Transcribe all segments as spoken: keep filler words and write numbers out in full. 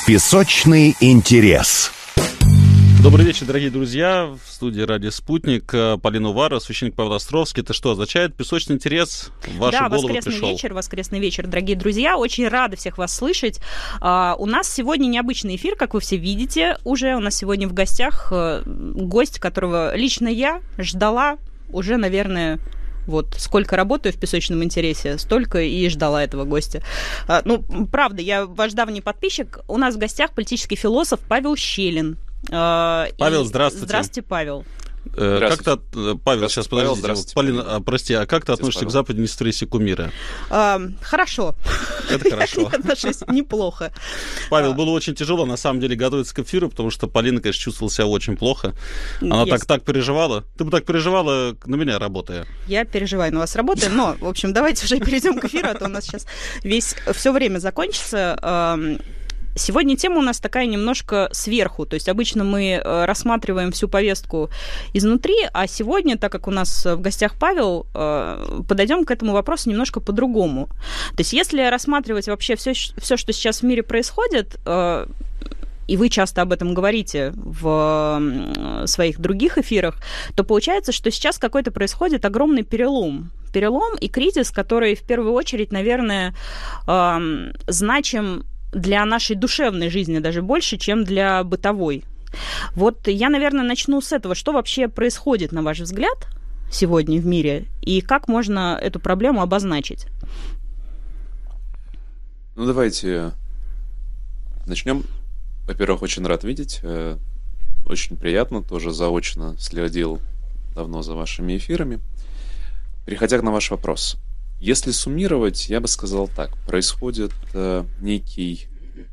Песочный интерес. Добрый вечер, дорогие друзья. В студии «Радио Спутник» Полина Уварова, священник Павел Островский. Это что означает? Песочный интерес в вашу да, голову воскресный пришел. вечер, воскресный вечер, дорогие друзья. Очень рада всех вас слышать. Uh, у нас сегодня необычный эфир, как вы все видите. Уже у нас сегодня в гостях uh, гость, которого лично я ждала уже, наверное... Вот сколько работаю в «Песочном интересе», столько и ждала этого гостя. А, ну, правда, я ваш давний подписчик. У нас в гостях политический философ Павел Щелин. А, Павел, и... здравствуйте. Здравствуйте, Павел. Э, как ты, Павел, сейчас Павел, подождите. Полина, а, прости, а как ты относишься Павел. к западной стрессу кумира? А, хорошо. Это хорошо. Я отношусь неплохо. Павел, было очень тяжело, на самом деле, готовиться к эфиру, потому что Полина, конечно, чувствовала себя очень плохо. Она так, так переживала. Ты бы так переживала на меня, работая. Я переживаю на вас, работая, но, в общем, давайте уже перейдем к эфиру, а то у нас сейчас весь все время закончится. Сегодня тема у нас такая немножко сверху, то есть обычно мы рассматриваем всю повестку изнутри, а сегодня, так как у нас в гостях Павел, подойдем к этому вопросу немножко по-другому. То есть если рассматривать вообще все, все, что сейчас в мире происходит, и вы часто об этом говорите в своих других эфирах, то получается, что сейчас какой-то происходит огромный перелом. Перелом и кризис, который в первую очередь, наверное, значим для нашей душевной жизни даже больше, чем для бытовой. Вот я, наверное, начну с этого. Что вообще происходит, на ваш взгляд, сегодня в мире, и как можно эту проблему обозначить? Ну, давайте начнем. Во-первых, очень рад видеть. Очень приятно, тоже заочно следил давно за вашими эфирами. Переходя на ваш вопрос. Если суммировать, я бы сказал так. Происходит э, некий,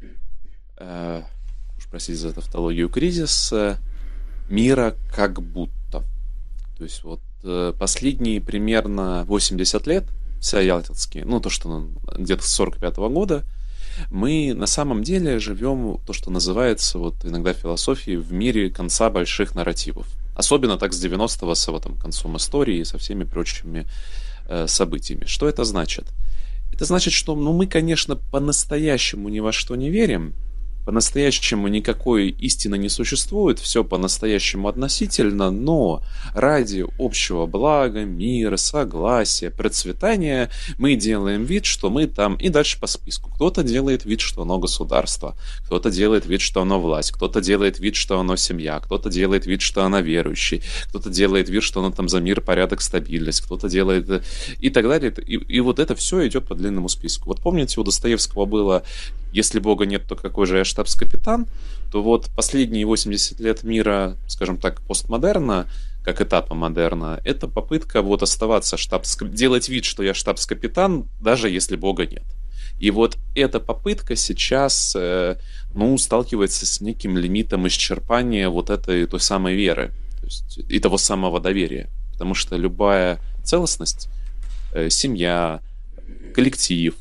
э, уж простите за тавтологию, кризис э, мира как будто. То есть вот э, последние примерно восемьдесят лет, вся ялтинские, ну то, что где-то с сорок пятого года, мы на самом деле живем то, что называется вот иногда в философии в мире конца больших нарративов. Особенно так с девяностого, с вот, там, концом истории и со всеми прочими событиями. Что это значит? Это значит, что ну, мы, конечно, по-настоящему ни во что не верим, по-настоящему никакой истины не существует, все по-настоящему относительно, но ради общего блага, мира, согласия, процветания мы делаем вид, что мы там, и дальше по списку. Кто-то делает вид, что оно государство, кто-то делает вид, что оно власть, кто-то делает вид, что оно семья, кто-то делает вид, что оно верующий, кто-то делает вид, что оно там за мир, порядок, стабильность, кто-то делает и так далее. И, и вот это все идет по длинному списку. Вот помните, у Достоевского было «Если Бога нет, то какой же я штабс-капитан?», то вот последние восемьдесят лет мира, скажем так, постмодерна, как этапа модерна, это попытка вот оставаться штабс... делать вид, что я штабс-капитан, даже если Бога нет. И вот эта попытка сейчас, ну, сталкивается с неким лимитом исчерпания вот этой той самой веры, то есть и того самого доверия. Потому что любая целостность, семья, коллектив,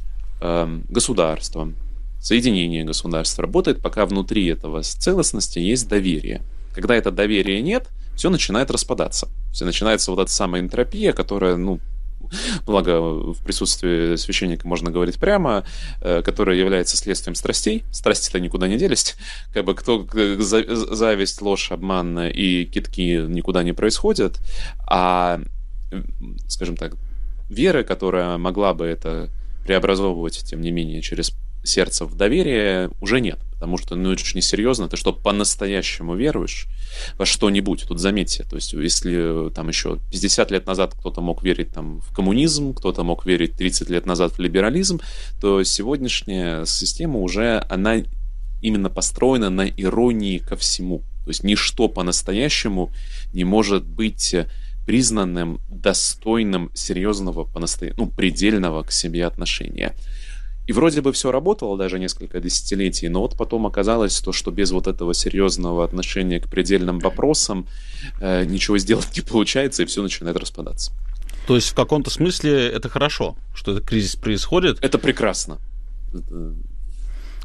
государство, соединение государств работает, пока внутри этого целостности есть доверие. Когда это доверия нет, все начинает распадаться. Все начинается вот эта самая энтропия, которая, ну, благо в присутствии священника можно говорить прямо, которая является следствием страстей. Страсти-то никуда не делись. Как бы кто зависть, ложь, обман и кидки никуда не происходят. А, скажем так, вера, которая могла бы это преобразовывать, тем не менее, через сердце в доверие, уже нет. Потому что, ну, это же несерьезно. Ты что, по-настоящему веруешь во что-нибудь? Тут заметьте, то есть, если там еще пятьдесят лет назад кто-то мог верить там, в коммунизм, кто-то мог верить тридцать лет назад в либерализм, то сегодняшняя система уже, она именно построена на иронии ко всему. То есть, ничто по-настоящему не может быть признанным достойным серьезного, по-настоящему, ну, предельного к себе отношения. И вроде бы все работало даже несколько десятилетий, но вот потом оказалось то, что без вот этого серьезного отношения к предельным вопросам э, ничего сделать не получается, и все начинает распадаться. То есть в каком-то смысле это хорошо, что этот кризис происходит? Это прекрасно. Это...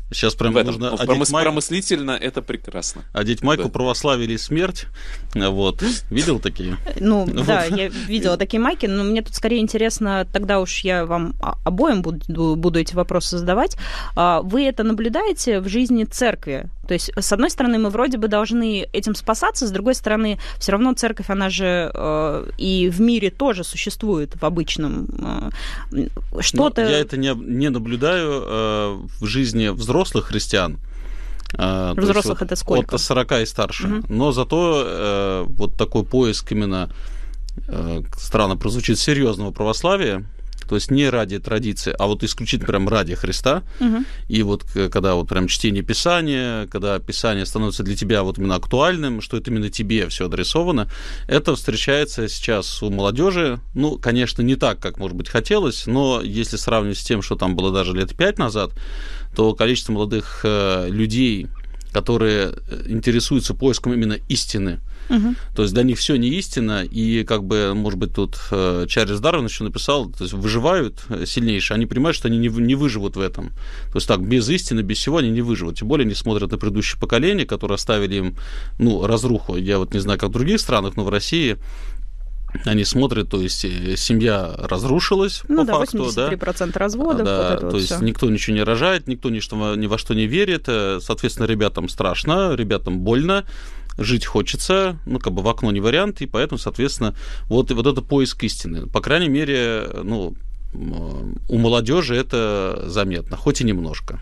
Сейчас прям этом, нужно ну, одеть промыс- майку. Промыслительно это прекрасно. Одеть майку Да. «Православие или смерть». Вот. Видел такие? Ну, Вот. да, я видела такие майки, но мне тут скорее интересно, тогда уж я вам обоим буду, буду эти вопросы задавать. Вы это наблюдаете в жизни церкви? То есть, с одной стороны, мы вроде бы должны этим спасаться, с другой стороны, все равно церковь, она же э, и в мире тоже существует в обычном. Э, что-то... Ну, я это не, не наблюдаю э, в жизни взрослых христиан. Э, Взрослых вот это сколько? От сорока и старше. Угу. Но зато э, вот такой поиск именно, э, странно прозвучит, серьезного православия, то есть не ради традиции, а вот исключительно прям ради Христа. Угу. И вот когда вот прям чтение Писания, когда Писание становится для тебя вот именно актуальным, что это именно тебе все адресовано, это встречается сейчас у молодежи. Ну, конечно, не так, как, может быть, хотелось, но если сравнивать с тем, что там было даже лет пять назад, то количество молодых людей, которые интересуются поиском именно истины, угу. то есть для них все не истина, и как бы, может быть, тут Чарльз Дарвин еще написал, то есть выживают сильнейшие, они понимают, что они не, не выживут в этом. То есть так, без истины, без всего они не выживут. Тем более они смотрят на предыдущее поколение, которые оставили им, ну, разруху. Я вот не знаю, как в других странах, но в России они смотрят, то есть семья разрушилась, ну, по да, факту, восемьдесят три процента разводов. да, вот это то вот есть всё. никто ничего не рожает, никто ни, что, ни во что не верит, соответственно, ребятам страшно, ребятам больно, жить хочется, ну, как бы в окно не вариант, и поэтому, соответственно, вот, вот это поиск истины. По крайней мере, ну, у молодежи это заметно, хоть и немножко.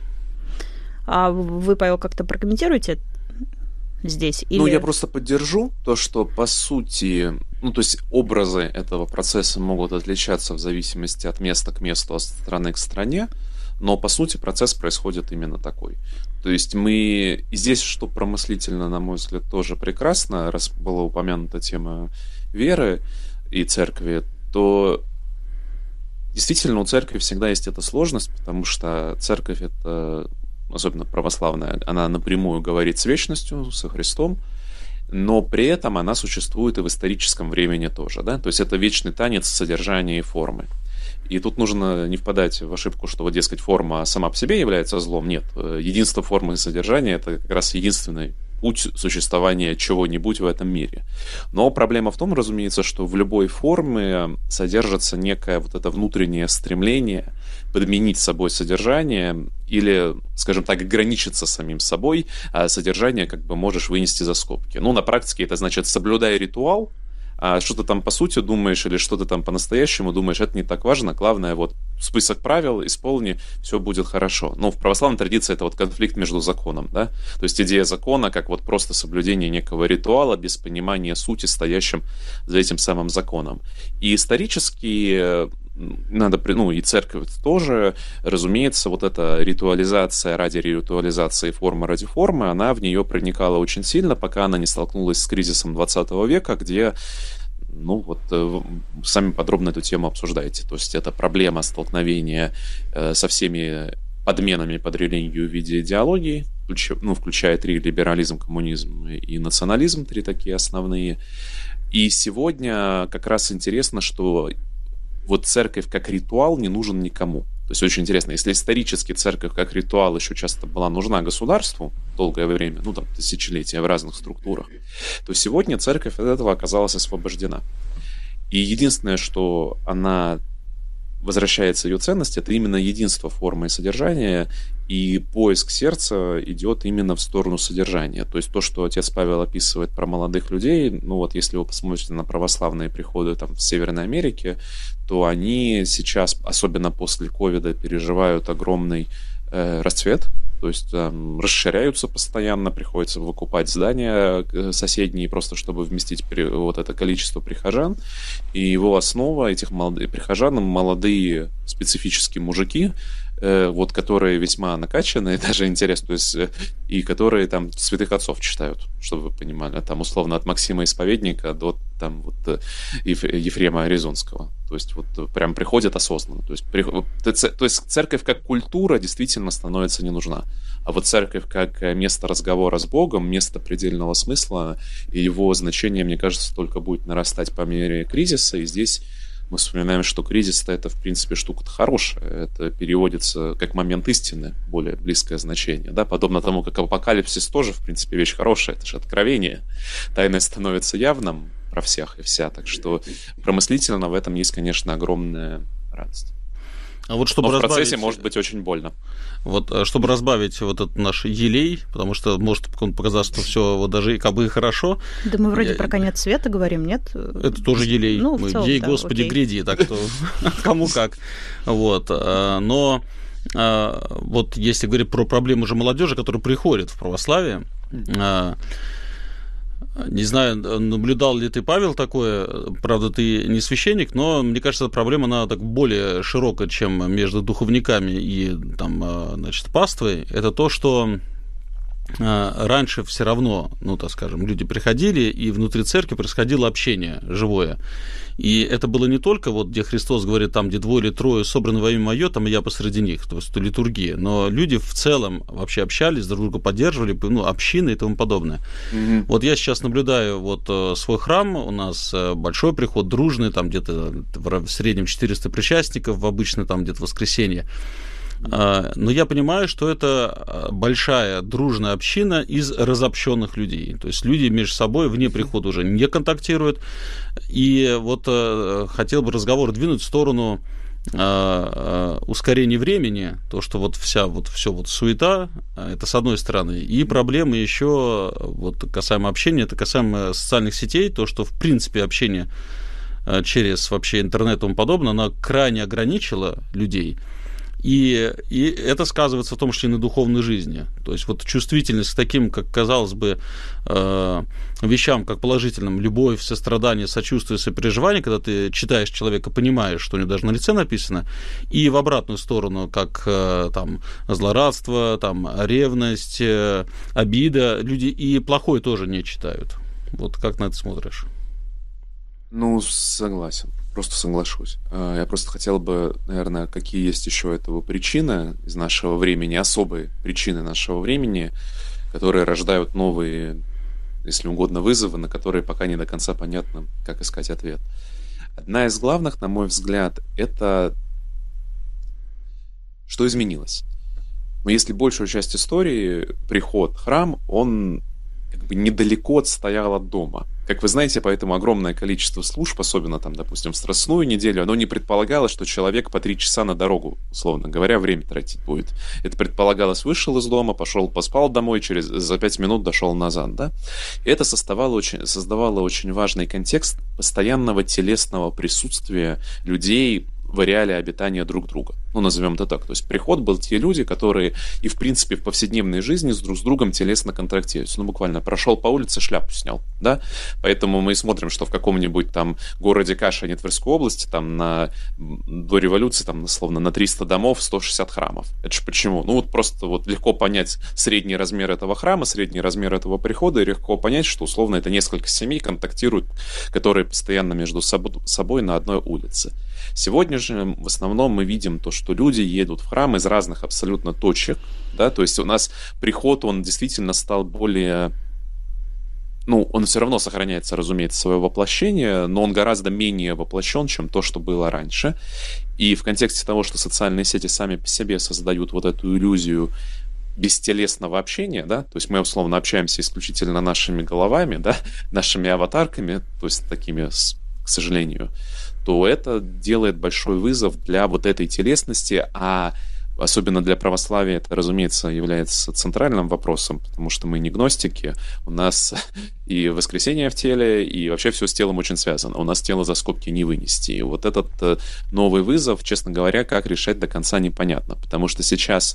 А вы, Павел, как-то прокомментируете здесь? Или... Ну, я просто поддержу то, что, по сути, ну, то есть образы этого процесса могут отличаться в зависимости от места к месту, от страны к стране, но, по сути, процесс происходит именно такой. То есть мы... И здесь, что промыслительно, на мой взгляд, тоже прекрасно, раз была упомянута тема веры и церкви, то действительно у церкви всегда есть эта сложность, потому что церковь — это... особенно православная, она напрямую говорит с вечностью, со Христом, но при этом она существует и в историческом времени тоже, да, то есть это вечный танец содержания и формы. И тут нужно не впадать в ошибку, что, вот, дескать, форма сама по себе является злом. Нет, единство формы и содержания — это как раз единственный путь существования чего-нибудь в этом мире. Но проблема в том, разумеется, что в любой форме содержится некое вот это внутреннее стремление подменить собой содержание или, скажем так, ограничиться самим собой, а содержание как бы можешь вынести за скобки. Ну, на практике это значит, соблюдай ритуал, а что ты там по сути думаешь или что ты там по-настоящему думаешь, это не так важно. Главное, вот список правил, исполни, все будет хорошо. Ну, в православной традиции это вот конфликт между законом, да? То есть идея закона как вот просто соблюдение некого ритуала без понимания сути, стоящим за этим самым законом. И исторически надо, ну, и церковь тоже, разумеется, вот эта ритуализация ради ритуализации, форма ради формы, она в нее проникала очень сильно, пока она не столкнулась с кризисом двадцатого века, где, ну, вот, сами подробно эту тему обсуждаете. То есть это проблема столкновения со всеми подменами под религию в виде идеологии, ну, включая три: либерализм, коммунизм и национализм, три такие основные. И сегодня как раз интересно, что вот церковь как ритуал не нужен никому. То есть очень интересно, если исторически церковь как ритуал еще часто была нужна государству долгое время, ну там тысячелетия в разных структурах, то сегодня церковь от этого оказалась освобождена. И единственное, что она возвращается ее ценность, это именно единство формы и содержания, и поиск сердца идет именно в сторону содержания. То есть то, что отец Павел описывает про молодых людей, ну вот если вы посмотрите на православные приходы там в Северной Америке, то они сейчас, особенно после ковида, переживают огромный э, расцвет. То есть там расширяются постоянно, приходится выкупать здания соседние, просто чтобы вместить вот это количество прихожан. И его основа этих молодых прихожан — молодые специфические мужики, вот, которые весьма накачанные, даже интересно, то есть, и которые там святых отцов читают, чтобы вы понимали, там условно от Максима Исповедника до там вот Ефрема Аризонского. То есть вот прям приходят осознанно. То есть, при, то есть церковь как культура действительно становится не нужна. А вот церковь как место разговора с Богом, место предельного смысла, и его значение, мне кажется, только будет нарастать по мере кризиса. И здесь мы вспоминаем, что кризис-то это, в принципе, штука-то хорошая. Это переводится как момент истины, более близкое значение. Да? Подобно тому, как апокалипсис тоже, в принципе, вещь хорошая. Это же откровение. Тайное становится явным про всех и вся. Так что промыслительно в этом есть, конечно, огромная радость. А вот чтобы Но в разбавить... процессе может быть очень больно. Вот, чтобы разбавить вот этот наш елей, потому что может показаться, что все вот даже как бы и хорошо. Да мы вроде Я... про конец света говорим, нет? Это тоже елей. Ну, мы, целом, ей, да, Господи, окей. гряди, так что кому как. Вот. Но вот если говорить про проблемы уже молодежи, которая приходит в православие, не знаю, наблюдал ли ты, Павел, такое, правда, ты не священник, но, мне кажется, эта проблема, она так более широкая, чем между духовниками и, там, значит, паствой. Это то, что раньше все равно, ну, так скажем, люди приходили, и внутри церкви происходило общение живое. И это было не только, вот, где Христос говорит, там, где двое или трое собраны во имя Мое, там, и я посреди них, то есть литургия. Но люди в целом вообще общались, друг друга поддерживали, ну, общины и тому подобное. Mm-hmm. Вот я сейчас наблюдаю вот свой храм, у нас большой приход, дружный, там где-то в среднем четыреста причастников, в обычное там где-то воскресенье. Но я понимаю, что это большая дружная община из разобщенных людей. То есть люди между собой вне прихода уже не контактируют. И вот хотел бы разговор двинуть в сторону ускорения времени, то, что вот вся вот все вот суета, это с одной стороны, и проблемы еще вот касаемо общения, это касаемо социальных сетей, то, что в принципе общение через вообще интернет и тому подобное, оно крайне ограничило людей. И, и это сказывается в том числе и на духовной жизни. То есть вот чувствительность к таким, как казалось бы, э, вещам, как положительным, любовь, сострадание, сочувствие, сопереживание, когда ты читаешь человека, понимаешь, что у него даже на лице написано, и в обратную сторону, как э, там злорадство, там ревность, э, обида, люди и плохое тоже не читают. Вот как на это смотришь? Ну, согласен. Просто соглашусь. Я просто хотел бы, наверное, какие есть еще этого причины из нашего времени, особые причины нашего времени, которые рождают новые, если угодно, вызовы, на которые пока не до конца понятно, как искать ответ. Одна из главных, на мой взгляд, это что изменилось. Но если большую часть истории приход, храм, он как бы недалеко отстоял от дома. Как вы знаете, поэтому огромное количество служб, особенно там, допустим, в Страстную неделю, оно не предполагалось, что человек по три часа на дорогу, условно говоря, время тратить будет. Это предполагалось, вышел из дома, пошел, поспал домой, через, за пять минут дошел назад, да? И это создавало очень, создавало очень важный контекст постоянного телесного присутствия людей в ареале обитания друг друга. Ну, назовем это так. То есть приход был те люди, которые и, в принципе, в повседневной жизни с друг с другом телесно контрактируют. Ну, буквально прошел по улице, шляпу снял, да? Поэтому мы смотрим, что в каком-нибудь там городе Кашине Тверской области, там на, до революции, там, словно на триста домов, сто шестьдесят храмов. Это же почему? Ну, вот просто вот легко понять средний размер этого храма, средний размер этого прихода, и легко понять, что, условно, это несколько семей контактируют, которые постоянно между собой на одной улице. Сегодня же в основном мы видим то, что люди едут в храм из разных абсолютно точек, да, то есть у нас приход, он действительно стал более, ну, он все равно сохраняется, разумеется, свое воплощение, но он гораздо менее воплощен, чем то, что было раньше. И в контексте того, что социальные сети сами по себе создают вот эту иллюзию бестелесного общения, да, то есть мы условно общаемся исключительно нашими головами, да, нашими аватарками, то есть такими, к сожалению, то это делает большой вызов для вот этой телесности, а особенно для православия это, разумеется, является центральным вопросом, потому что мы не гностики, у нас и воскресение в теле, и вообще все с телом очень связано, у нас тело за скобки не вынести. И вот этот новый вызов, честно говоря, как решать до конца непонятно, потому что сейчас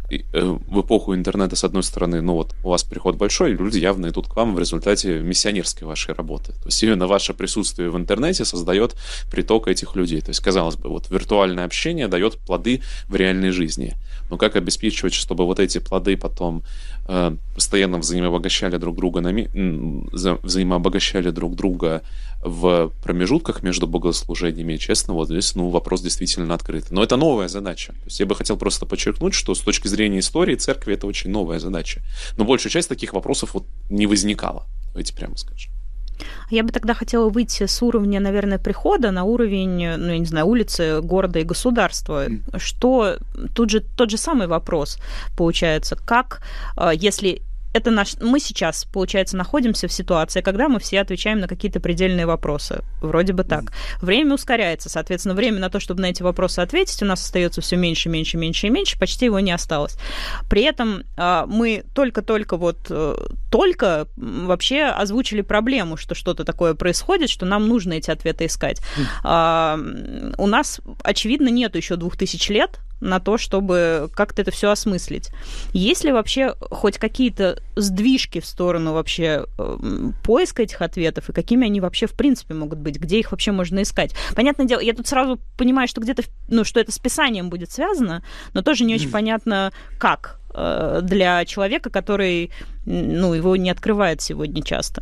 в эпоху интернета, с одной стороны, ну вот у вас приход большой, люди явно идут к вам в результате миссионерской вашей работы. То есть именно ваше присутствие в интернете создает приток этих людей. То есть, казалось бы, вот виртуальное общение дает плоды в реальной жизни. Но как обеспечивать, чтобы вот эти плоды потом э, постоянно взаимообогащали друг друга, на ми... взаимообогащали друг друга в промежутках между богослужениями, честно, вот здесь, ну, вопрос действительно открытый. Но это новая задача. То есть я бы хотел просто подчеркнуть, что с точки зрения истории церкви это очень новая задача. Но большая часть таких вопросов вот не возникала. Давайте прямо скажем. Я бы тогда хотела выйти с уровня, наверное, прихода на уровень, ну, я не знаю, улицы, города и государства. Mm. Что тут же тот же самый вопрос получается. Как, если это наш... Мы сейчас, получается, находимся в ситуации, когда мы все отвечаем на какие-то предельные вопросы. Вроде бы так. Время ускоряется, соответственно, время на то, чтобы на эти вопросы ответить, у нас остается все меньше, меньше, меньше и меньше, почти его не осталось. При этом мы только-только вот только вообще озвучили проблему, что что-то такое происходит, что нам нужно эти ответы искать. Mm. У нас, очевидно, нет еще двух тысяч лет на то, чтобы как-то это все осмыслить. Есть ли вообще хоть какие-то сдвижки в сторону вообще поиска этих ответов, и какими они вообще в принципе могут быть, где их вообще можно искать? Понятное дело, я тут сразу понимаю, что где-то, ну, что это с Писанием будет связано, но тоже не очень понятно, как для человека, который, ну, его не открывает сегодня часто.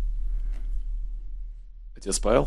Отец Павел?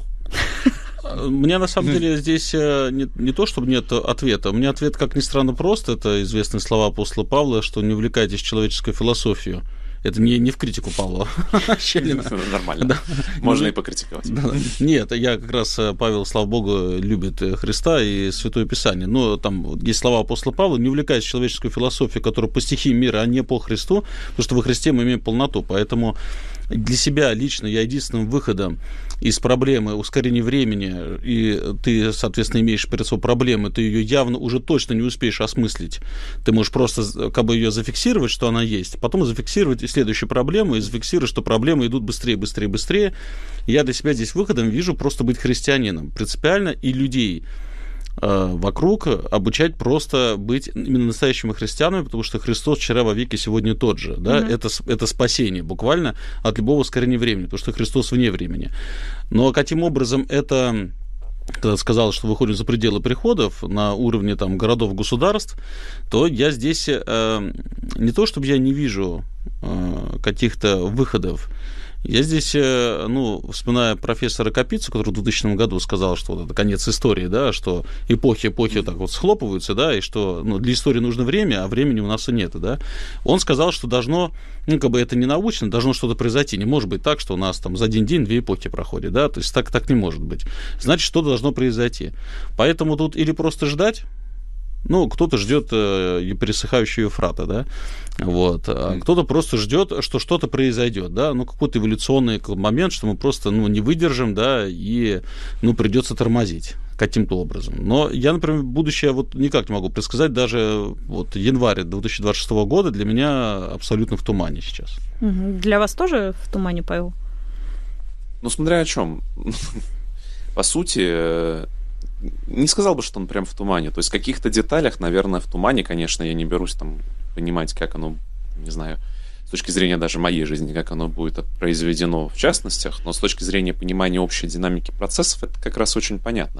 У меня, на самом деле, здесь не, не то, чтобы нет ответа. У меня ответ, как ни странно, прост. Это известные слова апостола Павла, что не увлекайтесь человеческой философией. Это не, не в критику Павла. Нормально. Можно и покритиковать. Нет, я как раз, Павел, слава богу, любит Христа и Святое Писание. Но там есть слова апостола Павла: не увлекайтесь человеческой философией, которая по стихии мира, а не по Христу, потому что во Христе мы имеем полноту. Поэтому для себя лично я единственным выходом из проблемы ускорения времени, и ты, соответственно, имеешь перед собой проблемы, ты ее явно уже точно не успеешь осмыслить. Ты можешь просто как бы ее зафиксировать, что она есть, потом зафиксировать и следующую проблему, и зафиксировать, что проблемы идут быстрее, быстрее, быстрее. Я для себя здесь выходом вижу просто быть христианином принципиально, и людей вокруг обучать просто быть именно настоящими христианами, потому что Христос вчера, во веки, сегодня тот же. Да? Mm-hmm. Это, это спасение буквально от любого ускорения времени, потому что Христос вне времени. Но каким образом это, когда сказал, что выходим за пределы приходов на уровне там, городов, государств, то я здесь э, не то, чтобы я не вижу э, каких-то выходов. Я здесь, ну, вспоминая профессора Капицу, который в двухтысячном году сказал, что вот это конец истории, да, что эпохи, эпохи так вот схлопываются, да, и что, ну, для истории нужно время, а времени у нас и нет, да. Он сказал, что должно, ну, как бы это не научно, должно что-то произойти. Не может быть так, что у нас там за один день две эпохи проходят, да, то есть так, так не может быть. Значит, что-то должно произойти. Поэтому тут или просто ждать. Ну, кто-то ждет э, пересыхающего Ефрата, да, вот, а кто-то просто ждет, что что-то произойдет, да, ну, какой-то эволюционный момент, что мы просто, ну, не выдержим, да, и, ну, придется тормозить каким-то образом. Но я, например, будущее вот никак не могу предсказать, даже вот январь две тысячи двадцать шестого года для меня абсолютно в тумане сейчас. Для вас тоже в тумане, Павел? Ну, смотря о чем. По сути, не сказал бы, что он прям в тумане. То есть в каких-то деталях, наверное, в тумане, конечно, я не берусь там понимать, как оно, не знаю, с точки зрения даже моей жизни, как оно будет произведено в частностях, но с точки зрения понимания общей динамики процессов это как раз очень понятно.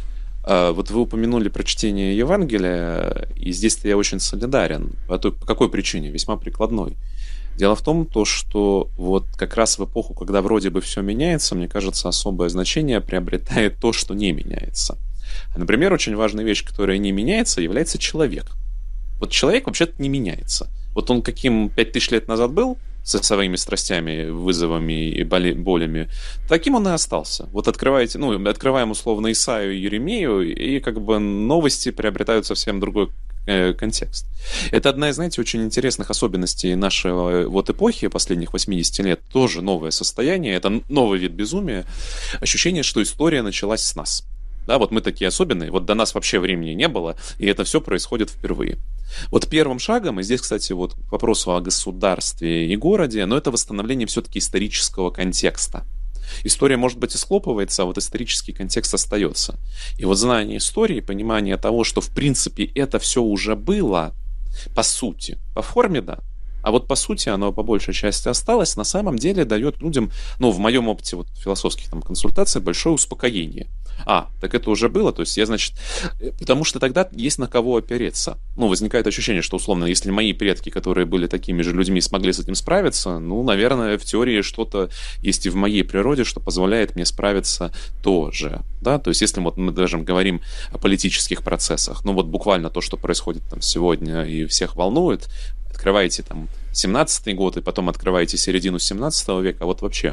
Вот вы упомянули про чтение Евангелия, и здесь-то я очень солидарен. По, той, по какой причине? Весьма прикладной. Дело в том, то, что вот как раз в эпоху, когда вроде бы все меняется, мне кажется, особое значение приобретает то, что не меняется. Например, очень важная вещь, которая не меняется, является человек. Вот человек вообще-то не меняется. Вот он каким пять тысяч лет назад был, со своими страстями, вызовами и болями, таким он и остался. Вот открываете, ну, открываем условно Исаию и Еремею, и как бы новости приобретают совсем другой контекст. Это одна из, знаете, очень интересных особенностей нашей вот эпохи последних восьмидесяти лет. Тоже новое состояние, это новый вид безумия. Ощущение, что история началась с нас. Да, вот мы такие особенные, вот до нас вообще времени не было, и это все происходит впервые. Вот первым шагом, и здесь, кстати, вот к вопросу о государстве и городе, но это восстановление все-таки исторического контекста. История, может быть, и схлопывается, а вот исторический контекст остается. И вот знание истории, понимание того, что, в принципе, это все уже было, по сути, по форме, да, а вот по сути оно по большей части осталось, на самом деле дает людям, ну, в моем опыте вот, философских там, консультаций, большое успокоение. А, так это уже было, то есть я, значит, потому что тогда есть на кого опереться. Ну, возникает ощущение, что, условно, если мои предки, которые были такими же людьми, смогли с этим справиться, ну, наверное, в теории что-то есть и в моей природе, что позволяет мне справиться тоже, да, то есть если вот мы даже говорим о политических процессах, ну, вот буквально то, что происходит там сегодня и всех волнует, открываете там семнадцатый год и потом открываете середину семнадцатого века, вот вообще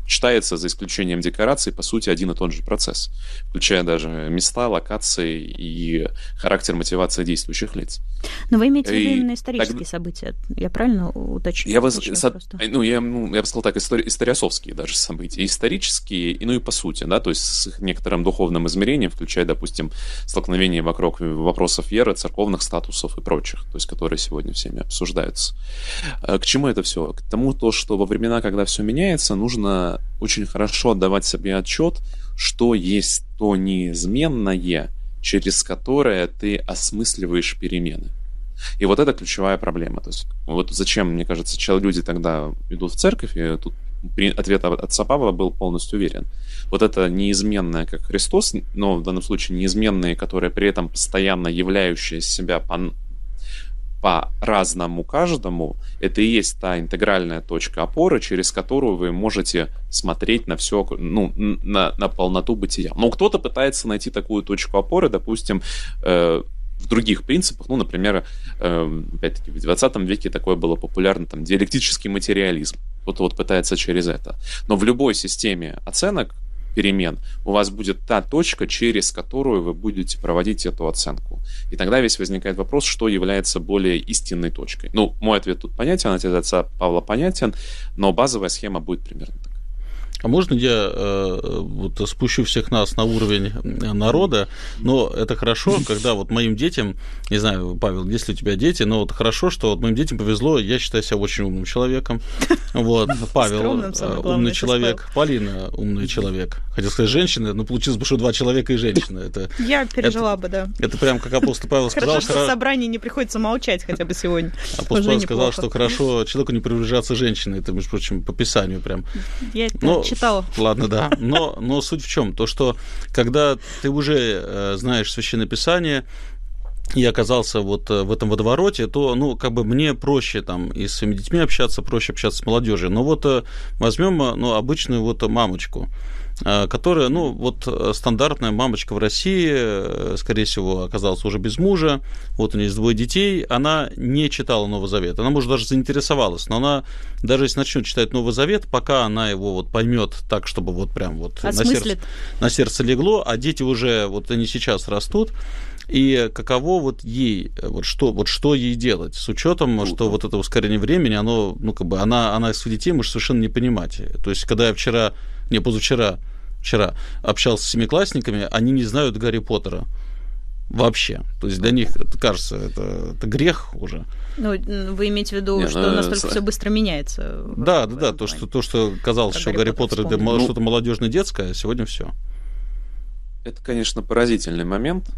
читается, за исключением декораций, по сути, один и тот же процесс, включая даже места, локации и характер мотивации действующих лиц. Но вы имеете в виду И именно исторические так... события, я правильно уточню? Я бы, со... ну, я, ну, я бы сказал так, истори... историосовские даже события, исторические, ну и по сути, да, то есть с их некоторым духовным измерением, включая, допустим, столкновение вокруг вопросов веры, церковных статусов и прочих, то есть которые сегодня всеми обсуждаются. К чему это все? К тому, то, что во времена, когда все меняется, нужно очень хорошо отдавать себе отчет, что есть то неизменное, через которое ты осмысливаешь перемены. И вот это ключевая проблема. То есть, вот зачем, мне кажется, люди тогда идут в церковь, и тут ответ отца Павла был полностью уверен. Вот это неизменное, как Христос, но в данном случае неизменное, которое при этом постоянно являющее себя по по-разному каждому, это и есть та интегральная точка опоры, через которую вы можете смотреть на все, ну, на, на полноту бытия. Но кто-то пытается найти такую точку опоры, допустим, э, в других принципах, ну, например, э, опять-таки, в двадцатом веке такое было популярно, там, диалектический материализм. Кто-то вот пытается через это. Но в любой системе оценок перемен у вас будет та точка, через которую вы будете проводить эту оценку. И тогда весь возникает вопрос, что является более истинной точкой. Ну, мой ответ тут понятен, ответ отца Павла понятен, но базовая схема будет примерно такая. А можно я э, вот спущу всех нас на уровень народа? Но это хорошо, когда вот моим детям, не знаю, Павел, есть ли у тебя дети, но вот хорошо, что вот моим детям повезло, я считаю себя очень умным человеком. Вот, Павел умный человек, Полина умный человек. Хотел сказать женщина, но получилось бы, что два человека и женщина. Это, я пережила это, бы, да. Это прям как апостол Павел сказал. Хорошо, что в собрании не приходится молчать хотя бы сегодня. Апостол Павел сказал, что хорошо человеку не приближаться женщине. Это, между прочим, по Писанию прям. Я это читала. Ладно, да. Но, но суть в чем? То, что когда ты уже э, знаешь Священное Писание, и оказался вот в этом водовороте, то, ну, как бы мне проще там и с своими детьми общаться, проще общаться с молодежью. Но вот возьмем, ну, обычную вот мамочку, которая, ну, вот стандартная мамочка в России, скорее всего, оказалась уже без мужа, вот у нее есть двое детей, она не читала Новый Завет, она, может, даже заинтересовалась, но она, даже если начнет читать Новый Завет, пока она его вот поймет так, чтобы вот прям вот на сердце, на сердце легло, а дети уже, вот они сейчас растут, и каково вот ей, вот что, вот что ей делать, с учетом, что вот это ускорение времени, оно, ну, как бы, она, она своих детей может совершенно не понимать. То есть, когда я вчера, не, позавчера, вчера общался с семиклассниками, они не знают Гарри Поттера вообще. То есть, для них, это, кажется, это, это грех уже. Ну, вы имеете в виду, не, что ну, настолько все быстро меняется? Да, да, да, то что, то, что казалось, как что Гарри Поттер это ну, что-то молодежное детское, сегодня все. Это, конечно, поразительный момент.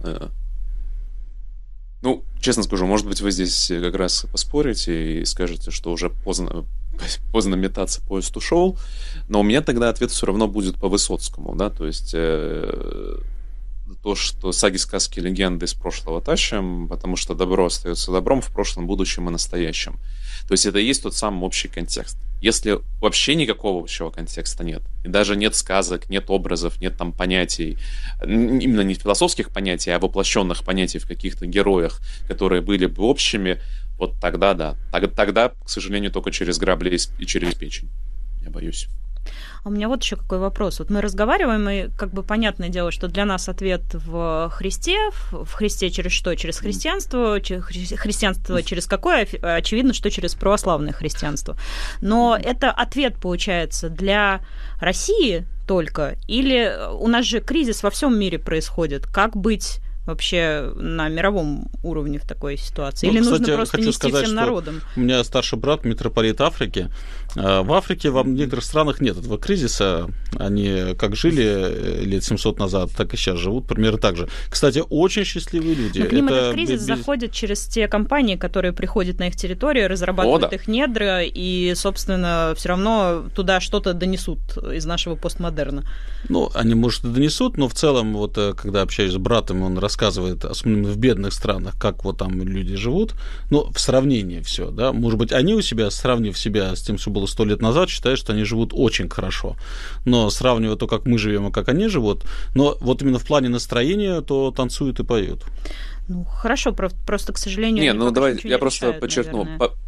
Ну, честно скажу, может быть, вы здесь как раз поспорите и скажете, что уже поздно, поздно метаться, поезд ушел, но у меня тогда ответ все равно будет по Высоцкому, да, то есть э, то, что саги, сказки, легенды из прошлого тащим, потому что добро остается добром в прошлом, будущем и настоящем. То есть это и есть тот самый общий контекст. Если вообще никакого общего контекста нет, и даже нет сказок, нет образов, нет там понятий, именно не философских понятий, а воплощенных понятий в каких-то героях, которые были бы общими, вот тогда да. Тогда, к сожалению, только через грабли и через печень, я боюсь. А у меня вот еще какой вопрос. Вот мы разговариваем, и как бы понятное дело, что для нас ответ в Христе, в Христе через что? Через христианство, христианство через какое? Очевидно, что через православное христианство. Но это ответ, получается, для России только? Или у нас же кризис во всем мире происходит? Как быть вообще на мировом уровне в такой ситуации? Ну, или кстати, нужно просто нести сказать, всем народом? У меня старший брат, митрополит Африки. В Африке, в некоторых странах нет этого кризиса. Они как жили лет семьсот назад, так и сейчас живут примерно так же. Кстати, очень счастливые люди. Но к ним это этот кризис без... заходит через те компании, которые приходят на их территорию, разрабатывают О, да. их недра, и, собственно, все равно туда что-то донесут из нашего постмодерна. Ну, они, может, и донесут, но в целом, вот когда общаюсь с братом, он рассказывает, особенно в бедных странах, как вот там люди живут, но в сравнении все, да, может быть, они у себя, сравнив себя с тем, что было сто лет назад, считают, что они живут очень хорошо, но сравнивая то, как мы живем и как они живут, но вот именно в плане настроения, то танцуют и поют. Ну, хорошо, просто, к сожалению... Не, ну, давай, я просто подчеркну, по,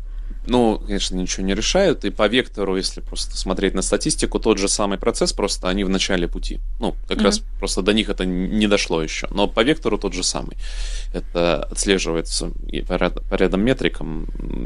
ну, конечно, ничего не решают, и по вектору, если просто смотреть на статистику, тот же самый процесс, просто они в начале пути. Ну, как mm-hmm. раз просто до них это не дошло еще, но по вектору тот же самый. Это отслеживается и по, ряд, по рядам метрикам,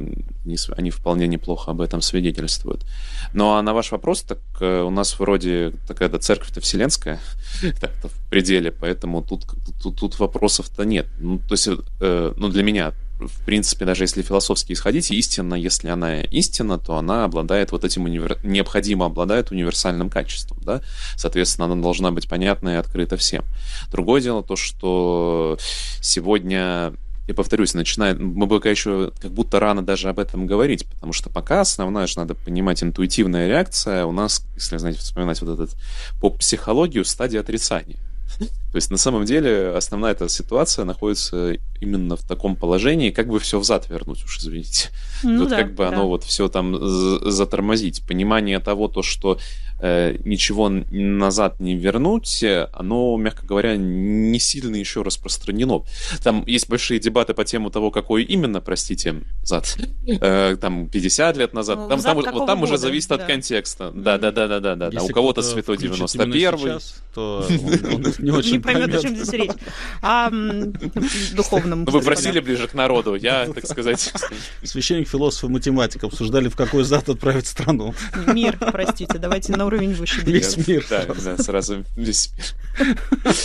они вполне неплохо об этом свидетельствуют. Ну, а на ваш вопрос, так у нас вроде такая-то церковь-то вселенская, так-то в пределе, поэтому тут, тут, тут вопросов-то нет. Ну, то есть, э, ну, для меня, в принципе, даже если философски исходить, истина, если она истина, то она обладает вот этим, универ... необходимо обладает универсальным качеством, да? Соответственно, она должна быть понятна и открыта всем. Другое дело то, что сегодня, я повторюсь, начинает, мы пока еще как будто рано даже об этом говорить, потому что пока основная же, надо понимать, интуитивная реакция у нас, если, знаете, вспоминать вот этот поп-психологию, стадия отрицания. То есть на самом деле основная эта ситуация находится именно в таком положении, как бы все взад вернуть, уж извините. Ну, вот да, как бы да. оно вот все там затормозить. Понимание того, то, что э, ничего назад не вернуть, оно, мягко говоря, не сильно еще распространено. Там есть большие дебаты по тему того, какой именно, простите, зад. Э, там пятьдесят лет назад. Ну, там там, вот, там уже зависит да. от контекста. Да, да, да, да, да, да. да. У кого-то святой девяносто первый. Сейчас, то он не очень не поймет, о чем здесь речь. А духовном. Вы просили ближе к народу, я, так сказать... Священник, философ и математик обсуждали, в какой зад отправить страну. Мир, простите, давайте на уровень выше. Весь мир. Да, да, сразу весь мир.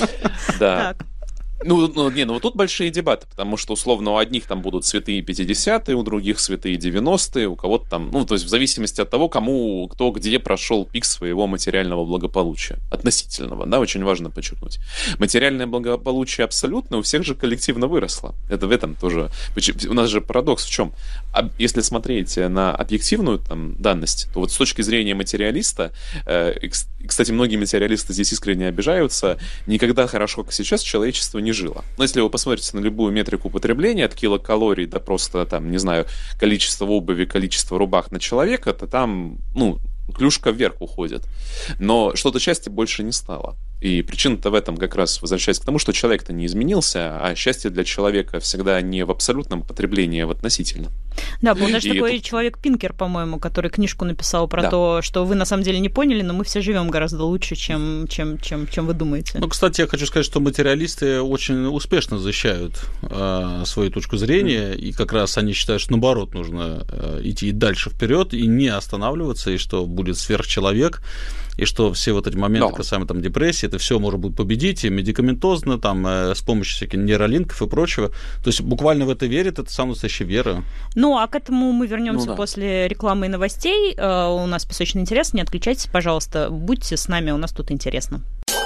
Да. Ну, ну, не, ну вот тут большие дебаты, потому что, условно, у одних там будут святые пятидесятые, у других святые девяностые, у кого-то там, ну, то есть в зависимости от того, кому, кто где прошел пик своего материального благополучия. Относительного, да, очень важно подчеркнуть. Материальное благополучие абсолютно у всех же коллективно выросло. Это в этом тоже... У нас же парадокс в чем? Если смотреть на объективную там данность, то вот с точки зрения материалиста, э, кстати, многие материалисты здесь искренне обижаются, никогда хорошо, как сейчас, человечество не жило. Но если вы посмотрите на любую метрику потребления, от килокалорий до просто, там, не знаю, количества обуви, количества рубах на человека, то там, ну, клюшка вверх уходит. Но что-то счастья больше не стало. И причина-то в этом как раз возвращаясь к тому, что человек-то не изменился, а счастье для человека всегда не в абсолютном потреблении, а в относительном. Да, был даже и такой это... человек Пинкер, по-моему, который книжку написал про да. то, что вы на самом деле не поняли, но мы все живем гораздо лучше, чем, чем, чем, чем вы думаете. Ну, кстати, я хочу сказать, что материалисты очень успешно защищают э, свою точку зрения, mm. и как раз они считают, что наоборот нужно э, идти дальше вперед и не останавливаться, и что будет сверхчеловек, и что все вот эти моменты, да. касаемо там депрессии, это все можно будет победить и медикаментозно, там, э, с помощью всяких нейролинков и прочего. То есть буквально в это верит, это самая настоящая вера. Ну, а к этому мы вернемся ну, да. после рекламы и новостей. Э, у нас песочный интерес, не отключайтесь, пожалуйста, будьте с нами, у нас тут интересно.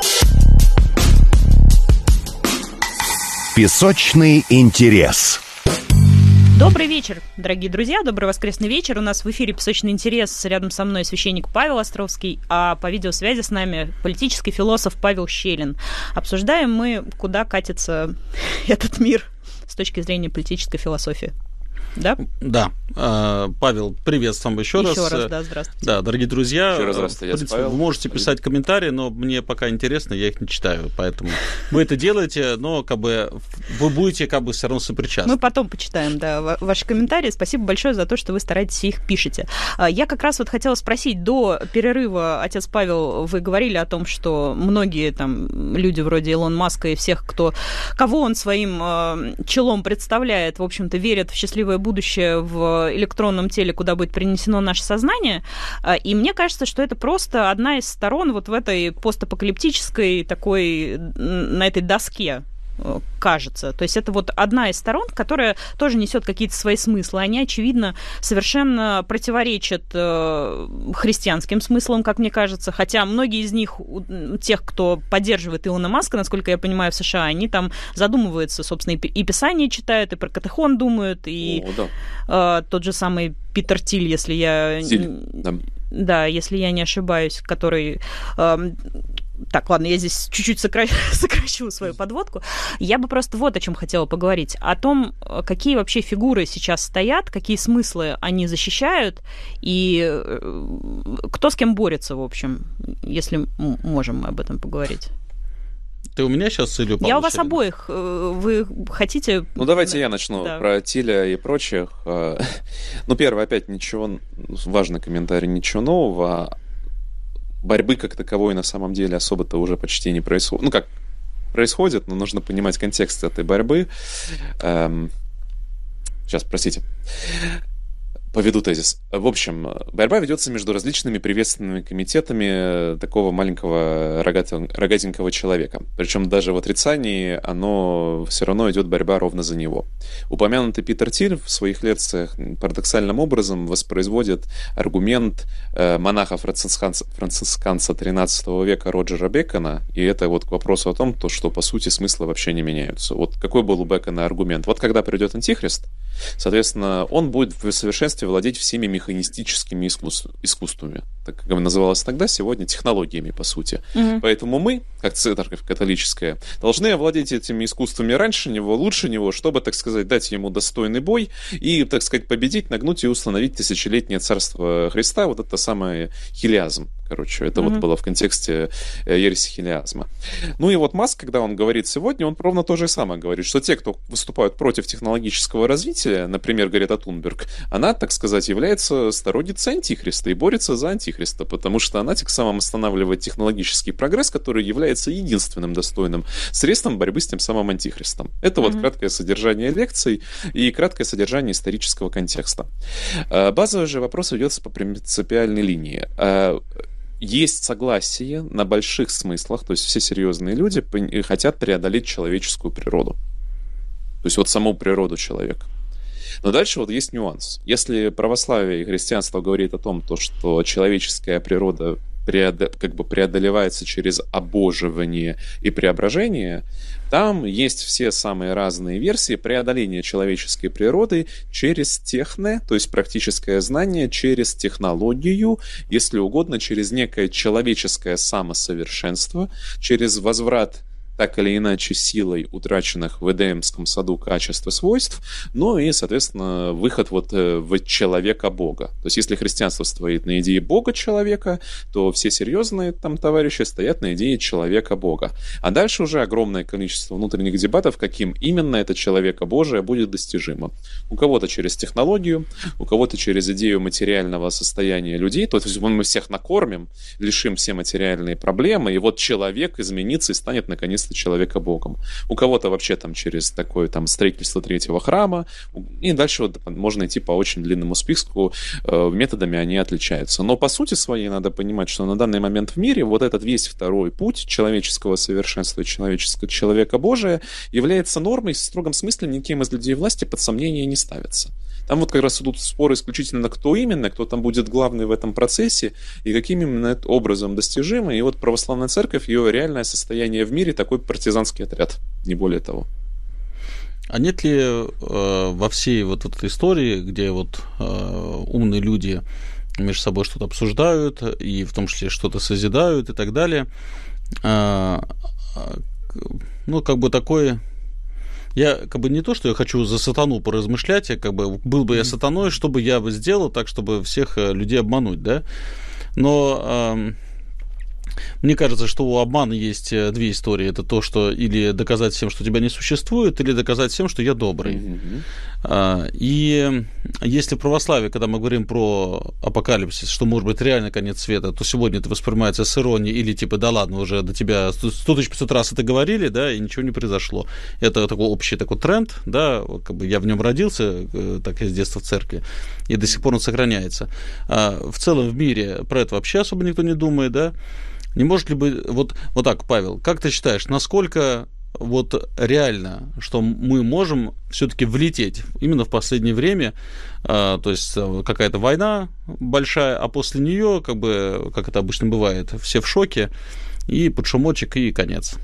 Песочный интерес. Добрый вечер, дорогие друзья, добрый воскресный вечер. У нас в эфире «Песочный интерес». Рядом со мной священник Павел Островский, а по видеосвязи с нами политический философ Павел Щелин. Обсуждаем мы, куда катится этот мир с точки зрения политической философии. Да? Да. Павел, приветствуем еще, еще раз. Еще раз, да, здравствуйте. Да, дорогие друзья, еще раз здравствуйте, в принципе, вы можете писать комментарии, но мне пока интересно, я их не читаю, поэтому вы это делаете, но как бы вы будете как бы все равно сопричастны. Мы потом почитаем, да, ваши комментарии. Спасибо большое за то, что вы стараетесь и их пишете. Я как раз вот хотела спросить, до перерыва, отец Павел, вы говорили о том, что многие там люди вроде Илона Маска и всех, кто, кого он своим челом представляет, в общем-то, верят в счастливое будущее в электронном теле, куда будет принесено наше сознание. И мне кажется, что это просто одна из сторон вот в этой постапокалиптической такой, на этой доске, кажется. То есть это вот одна из сторон, которая тоже несет какие-то свои смыслы. Они, очевидно, совершенно противоречат э, христианским смыслам, как мне кажется. Хотя многие из них, тех, кто поддерживает Илона Маска, насколько я понимаю, в США, они там задумываются, собственно, и, и Писание читают, и про катехон думают, и О, да. э, тот же самый Питер Тиль, если я... Тиль, да. Да, если я не ошибаюсь, который... Э, Так, ладно, я здесь чуть-чуть сокра... сокращу свою подводку. Я бы просто вот о чем хотела поговорить. О том, какие вообще фигуры сейчас стоят, какие смыслы они защищают, и кто с кем борется, в общем, если можем мы об этом поговорить. Ты у меня сейчас с Илью Павловичем? Я у вас обоих. Вы хотите... Ну, давайте я начну да. про Тиля и прочих. Ну, первое, опять ничего... Важный комментарий, ничего нового. Борьбы как таковой на самом деле особо-то уже почти не происходит. Ну, как происходит, но нужно понимать контекст этой борьбы. Эм... Сейчас, простите. Поведу тезис. В общем, борьба ведется между различными приветственными комитетами такого маленького рогатенького человека. Причем даже в отрицании оно все равно идет борьба ровно за него. Упомянутый Питер Тиль в своих лекциях парадоксальным образом воспроизводит аргумент монаха-францисканца тринадцатого века Роджера Бекона, и это вот к вопросу о том, то, что по сути смыслы вообще не меняются. Вот какой был у Бекона аргумент? Вот когда придет Антихрист, соответственно, он будет в совершенстве владеть всеми механистическими искусств, искусствами, так как называлось тогда, сегодня технологиями, по сути. Mm-hmm. Поэтому мы, как церковь католическая, должны овладеть этими искусствами раньше него, лучше него, чтобы, так сказать, дать ему достойный бой и, так сказать, победить, нагнуть и установить тысячелетнее царство Христа, вот это самое хилиазм. Короче, это mm-hmm. вот было в контексте ереси хилиазма. Ну и вот Маск, когда он говорит сегодня, он ровно то же самое говорит, что те, кто выступают против технологического развития, например, Грета Тунберг, она, так сказать, является сторонницей Антихриста и борется за Антихриста, потому что она тем самым останавливает технологический прогресс, который является единственным достойным средством борьбы с тем самым Антихристом. Это mm-hmm. вот краткое содержание лекций и краткое содержание исторического контекста. Базовый же вопрос ведется по принципиальной линии. Есть согласие на больших смыслах, то есть все серьезные люди хотят преодолеть человеческую природу. То есть вот саму природу человека. Но дальше вот есть нюанс. Если православие и христианство говорит о том, то, что человеческая природа преодо- как бы преодолевается через обоживание и преображение, там есть все самые разные версии преодоления человеческой природы через техне, то есть практическое знание, через технологию, если угодно, через некое человеческое самосовершенство, через возврат так или иначе силой утраченных в Эдемском саду качеств и свойств, ну и, соответственно, выход вот в человека-бога. То есть если христианство стоит на идее бога-человека, то все серьезные там товарищи стоят на идее человека-бога. А дальше уже огромное количество внутренних дебатов, каким именно это человека-божие будет достижимо. У кого-то через технологию, у кого-то через идею материального состояния людей, то есть мы всех накормим, лишим все материальные проблемы, и вот человек изменится и станет наконец человека Богом. У кого-то вообще там через такое там строительство третьего храма, и дальше вот можно идти по очень длинному списку, э, методами они отличаются. Но по сути своей надо понимать, что на данный момент в мире вот этот весь второй путь человеческого совершенства и человеческого человека Божия является нормой, в строгом смысле никем из людей власти под сомнение не ставится. Там вот как раз идут споры исключительно, кто именно, кто там будет главный в этом процессе и каким именно образом достижимо. И вот православная церковь, ее реальное состояние в мире такой партизанский отряд, не более того. А нет ли э, во всей вот, вот этой истории, где вот э, умные люди между собой что-то обсуждают, и в том числе что-то созидают и так далее, э, э, ну, как бы такое... Я как бы не то, что я хочу за сатану поразмышлять, я как бы был бы я сатаной, что бы я бы сделал так, чтобы всех людей обмануть, да? Но э, мне кажется, что у обмана есть две истории. Это то, что или доказать всем, что тебя не существует, или доказать всем, что я добрый. Mm-hmm. И если в православии, когда мы говорим про апокалипсис, что может быть реально конец света, то сегодня это воспринимается с иронией или типа, да ладно, уже до тебя сто тысяч пятьсот раз это говорили, да, и ничего не произошло. Это такой общий такой тренд, да, как бы я в нем родился, так я с детства в церкви, и до сих пор он сохраняется. В целом в мире про это вообще особо никто не думает, да. Не может ли быть... Вот, вот так, Павел, как ты считаешь, насколько вот реально, что мы можем все-таки влететь именно в последнее время, то есть какая-то война большая, а после нее, как бы, как это обычно бывает, все в шоке, и под шумочек, и конец?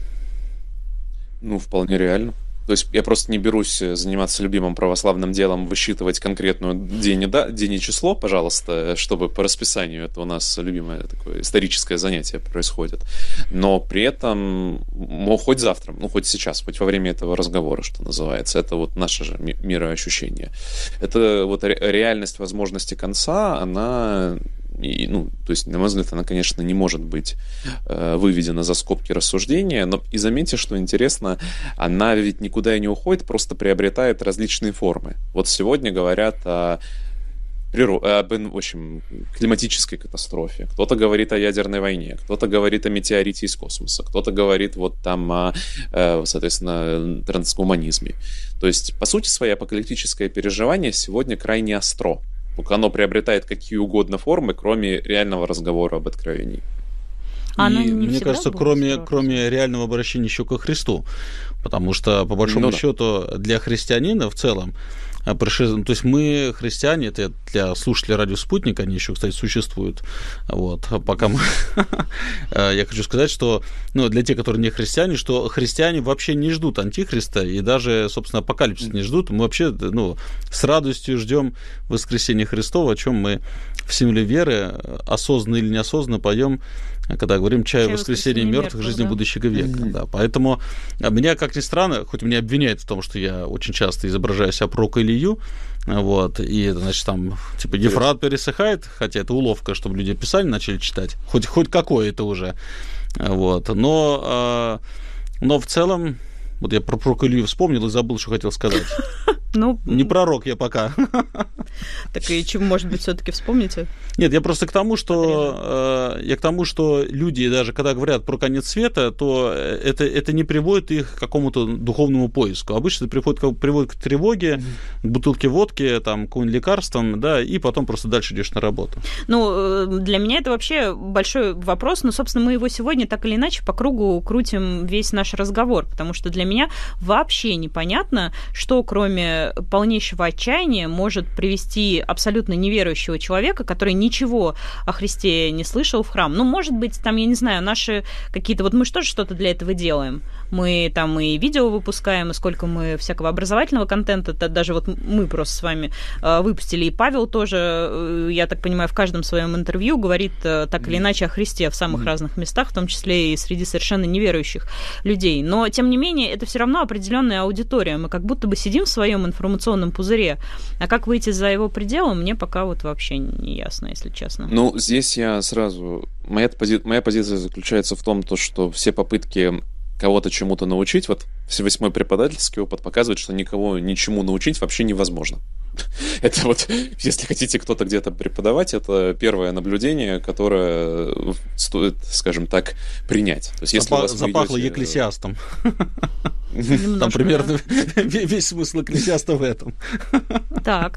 Ну, вполне реально. То есть я просто не берусь заниматься любимым православным делом, высчитывать конкретную день и, да, день и число, пожалуйста, чтобы по расписанию это у нас любимое такое историческое занятие происходит. Но при этом, ну, хоть завтра, ну, хоть сейчас, хоть во время этого разговора, что называется, это вот наше же мироощущение. Это вот реальность возможности конца, она И, ну, то есть, на мой взгляд, она, конечно, не может быть э, выведена за скобки рассуждения, но и заметьте, что интересно, она ведь никуда и не уходит, просто приобретает различные формы. Вот сегодня говорят о, природ... об, в общем, климатической катастрофе, кто-то говорит о ядерной войне, кто-то говорит о метеорите из космоса, кто-то говорит вот там о, э, соответственно, трансгуманизме. То есть, по сути, свое апокалиптическое переживание сегодня крайне остро. Оно приобретает какие угодно формы, кроме реального разговора об откровении. А и мне кажется, кроме, кроме реального обращения еще ко Христу, потому что, по большому ну, счету, да. для христианина в целом, то есть мы, христиане, это для слушателей радио «Спутник», они еще, кстати, существуют. Вот. Пока мы... Я хочу сказать, что ну, для тех, которые не христиане, что христиане вообще не ждут антихриста и даже, собственно, апокалипсиса не ждут. Мы вообще ну, с радостью ждем воскресения Христова, о чем мы в «Символе веры» осознанно или неосознанно поем, когда говорим «Чаю воскресения мертвых, жизни да. будущего века». Mm-hmm. Да, поэтому меня, как ни странно, хоть меня обвиняют в том, что я очень часто изображаю себя пророка Илью, вот, и это, значит, там, типа, Ефрат пересыхает, хотя это уловка, чтобы люди Писание начали читать, хоть, хоть какое-то уже, вот, но, но в целом, вот я про пророка Илью вспомнил и забыл, что хотел сказать. Ну, не пророк я пока. Так и чем, может быть, все-таки вспомните? Нет, я просто к тому, что э, я к тому, что люди, даже когда говорят про конец света, то это, это не приводит их к какому-то духовному поиску. Обычно это приводит, приводит к тревоге, mm-hmm. к бутылке водки, там, к каким-нибудь лекарствам, да, и потом просто дальше идешь на работу. Ну, для меня это вообще большой вопрос, но, собственно, мы его сегодня так или иначе по кругу крутим весь наш разговор, потому что для меня вообще непонятно, что кроме полнейшего отчаяния может привести абсолютно неверующего человека, который ничего о Христе не слышал, в храм. Ну, может быть, там, я не знаю, наши какие-то... Вот мы же тоже что-то для этого делаем. Мы там и видео выпускаем, и сколько мы всякого образовательного контента, даже вот мы просто с вами выпустили, и Павел тоже, я так понимаю, в каждом своем интервью говорит так или иначе о Христе в самых mm-hmm. разных местах, в том числе и среди совершенно неверующих людей. Но, тем не менее, это все равно определенная аудитория. Мы как будто бы сидим в своем информационном пузыре. А как выйти за его пределы, мне пока вот вообще не ясно, если честно. Ну, здесь я сразу... Моя, пози... Моя позиция заключается в том, то, что все попытки кого-то чему-то научить, вот восьмой преподавательский опыт показывает, что никого ничему научить вообще невозможно. Это вот, если хотите кто-то где-то преподавать, это первое наблюдение, которое стоит, скажем так, принять. То есть, если Запа- запахло ведете... екклесиастом. Немножко, там примерно да. весь смысл экклесиаста в этом. Так.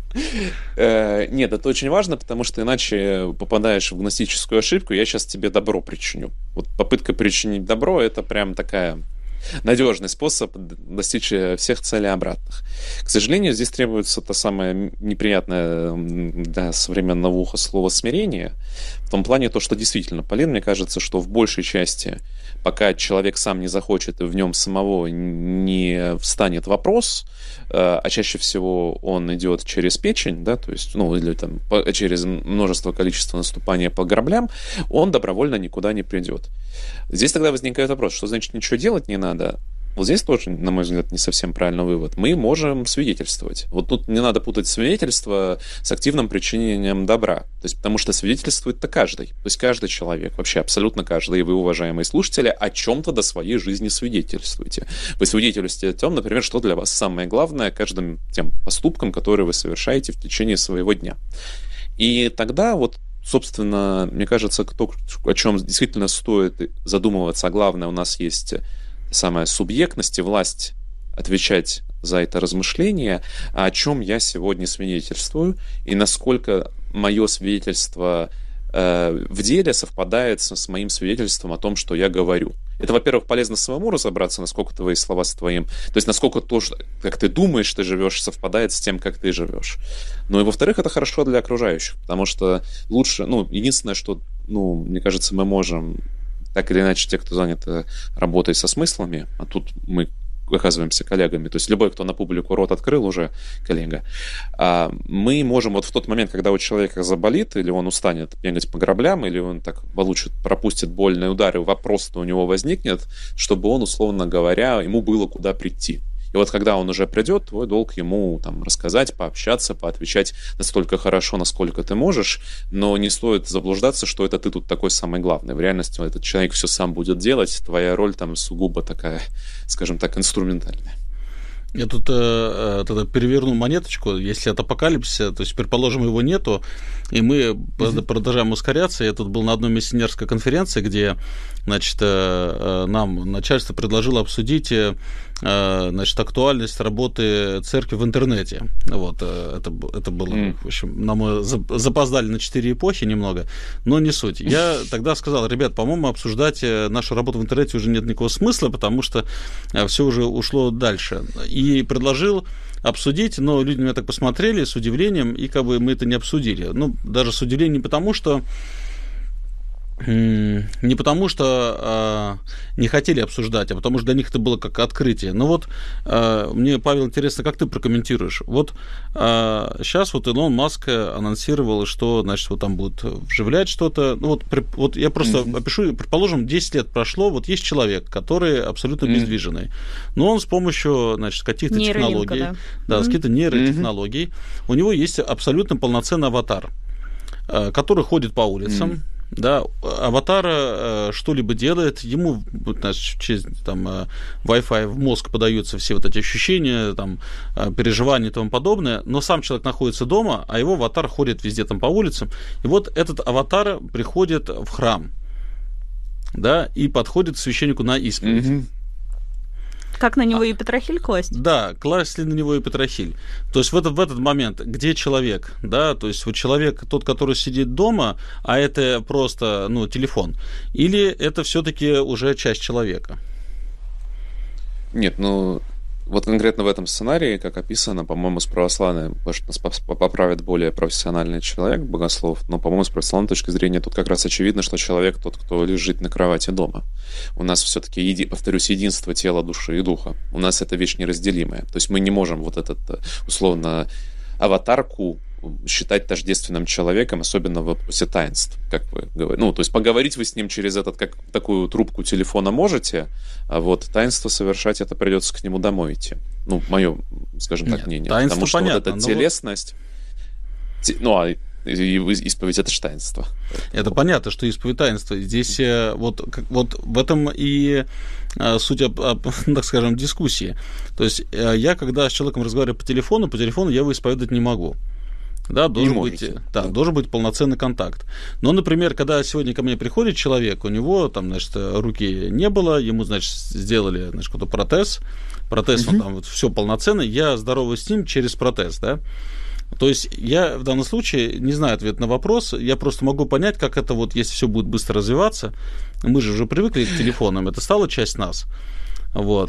Нет, это очень важно, потому что иначе попадаешь в гностическую ошибку, я сейчас тебе добро причиню. Вот попытка причинить добро — это прям такая... надежный способ достичь всех целей обратных. К сожалению, здесь требуется то самое неприятное для современного уха слово «смирение». В том плане то, что действительно, Полин, мне кажется, что в большей части, пока человек сам не захочет и в нем самого не встанет вопрос, а чаще всего он идет через печень, да, то есть, ну, или там через множество количества наступания по граблям, он добровольно никуда не придет. Здесь тогда возникает вопрос, что значит ничего делать не надо? Вот здесь тоже, на мой взгляд, не совсем правильный вывод. Мы можем свидетельствовать. Вот тут не надо путать свидетельство с активным причинением добра. То есть, потому что свидетельствует-то каждый. То есть каждый человек, вообще абсолютно каждый, и вы, уважаемые слушатели, о чем-то до своей жизни свидетельствуете. Вы свидетельствуете о том, например, что для вас самое главное каждым тем поступкам, которые вы совершаете в течение своего дня. И тогда вот собственно, мне кажется, кто, о чем действительно стоит задумываться, а главное, у нас есть самая субъектность и власть отвечать за это размышление, о чем я сегодня свидетельствую, и насколько мое свидетельство э, в деле совпадает с, с моим свидетельством о том, что я говорю. Это, во-первых, полезно самому разобраться, насколько твои слова с твоим, то есть насколько то, как ты думаешь, ты живешь, совпадает с тем, как ты живешь. Ну и, во-вторых, это хорошо для окружающих, потому что лучше, ну, единственное, что, ну, мне кажется, мы можем, так или иначе, те, кто занят работой со смыслами, а тут мы оказываемся коллегами, то есть любой, кто на публику рот открыл, уже коллега, мы можем вот в тот момент, когда у человека заболит, или он устанет бегать по граблям, или он так получит, пропустит больные удары, вопрос-то у него возникнет, чтобы он, условно говоря, ему было куда прийти. И вот когда он уже придет, твой долг ему там рассказать, пообщаться, поотвечать настолько хорошо, насколько ты можешь, но не стоит заблуждаться, что это ты тут такой самый главный. В реальности этот человек все сам будет делать, твоя роль там сугубо такая, скажем так, инструментальная. Я тут э, тогда переверну монеточку. Если от апокалипсиса, то есть, предположим, его нету, и мы mm-hmm. продолжаем ускоряться. Я тут был на одной миссионерской конференции, где, значит, э, нам начальство предложило обсудить э, значит, актуальность работы церкви в интернете. Вот, э, это, это было, mm. в общем, нам мы запоздали на четыре эпохи немного, но не суть. Я тогда сказал: ребят, по-моему, обсуждать нашу работу в интернете уже нет никакого смысла, потому что все уже ушло дальше. И предложил обсудить, но люди на меня так посмотрели с удивлением, и как бы мы это не обсудили. Ну, даже с удивлением не потому, что не потому, что а, не хотели обсуждать, а потому что для них это было как открытие. Ну вот, а, мне, Павел, интересно, как ты прокомментируешь? Вот а, сейчас вот Илон Маск анонсировал, что, значит, вот там будут вживлять что-то. Ну вот, при, вот я просто mm-hmm. опишу, предположим, десять лет прошло, вот есть человек, который абсолютно mm-hmm. бездвижный, но он с помощью, значит, каких-то технологий, да, да mm-hmm. с каких-то нейротехнологий, mm-hmm. у него есть абсолютно полноценный аватар, который ходит по улицам, mm-hmm. Да, аватар э, что-либо делает, ему значит, через там, э, Wi-Fi в мозг подаются все вот эти ощущения, там, э, переживания и тому подобное, но сам человек находится дома, а его аватар ходит везде там по улицам, и вот этот аватар приходит в храм, да, и подходит к священнику на исповедь. Mm-hmm. Как на него и Петрохиль класть? Да, класть ли на него и Петрохиль. То есть в этот, в этот момент, где человек, да, то есть вот человек, тот, который сидит дома, а это просто, ну, телефон, или это все-таки уже часть человека? Нет, ну, вот конкретно в этом сценарии, как описано, по-моему, с православной, может, нас поправит более профессиональный человек, богослов, но, по-моему, с православной точки зрения тут как раз очевидно, что человек тот, кто лежит на кровати дома. У нас все-таки, еди, повторюсь, единство тела, души и духа. У нас это вещь неразделимая. То есть мы не можем вот этот, условно, аватарку считать тождественным человеком, особенно в вопросе таинств, как вы говорите. Ну, то есть поговорить вы с ним через этот, как такую трубку телефона можете, а вот таинство совершать, это придется к нему домой идти. Ну, мое, скажем так, Нет, мнение. Потому что понятно, вот эта телесность... Вот... Те, ну, а исповедь — это же таинство. Это понятно, что исповедь — таинство. Здесь вот, вот в этом и суть, так скажем, дискуссии. То есть я, когда с человеком разговариваю по телефону, по телефону я его исповедовать не могу. Да, должен быть, да, да. должен быть полноценный контакт. Но, например, когда сегодня ко мне приходит человек, у него там, значит, руки не было, ему, значит, сделали, значит, какой-то протез, протез, угу. он там вот все полноценно, я здороваюсь с ним через протез, да. То есть я в данном случае не знаю ответ на вопрос, я просто могу понять, как это вот, если все будет быстро развиваться, мы же уже привыкли к телефонам, это стало часть нас, вот,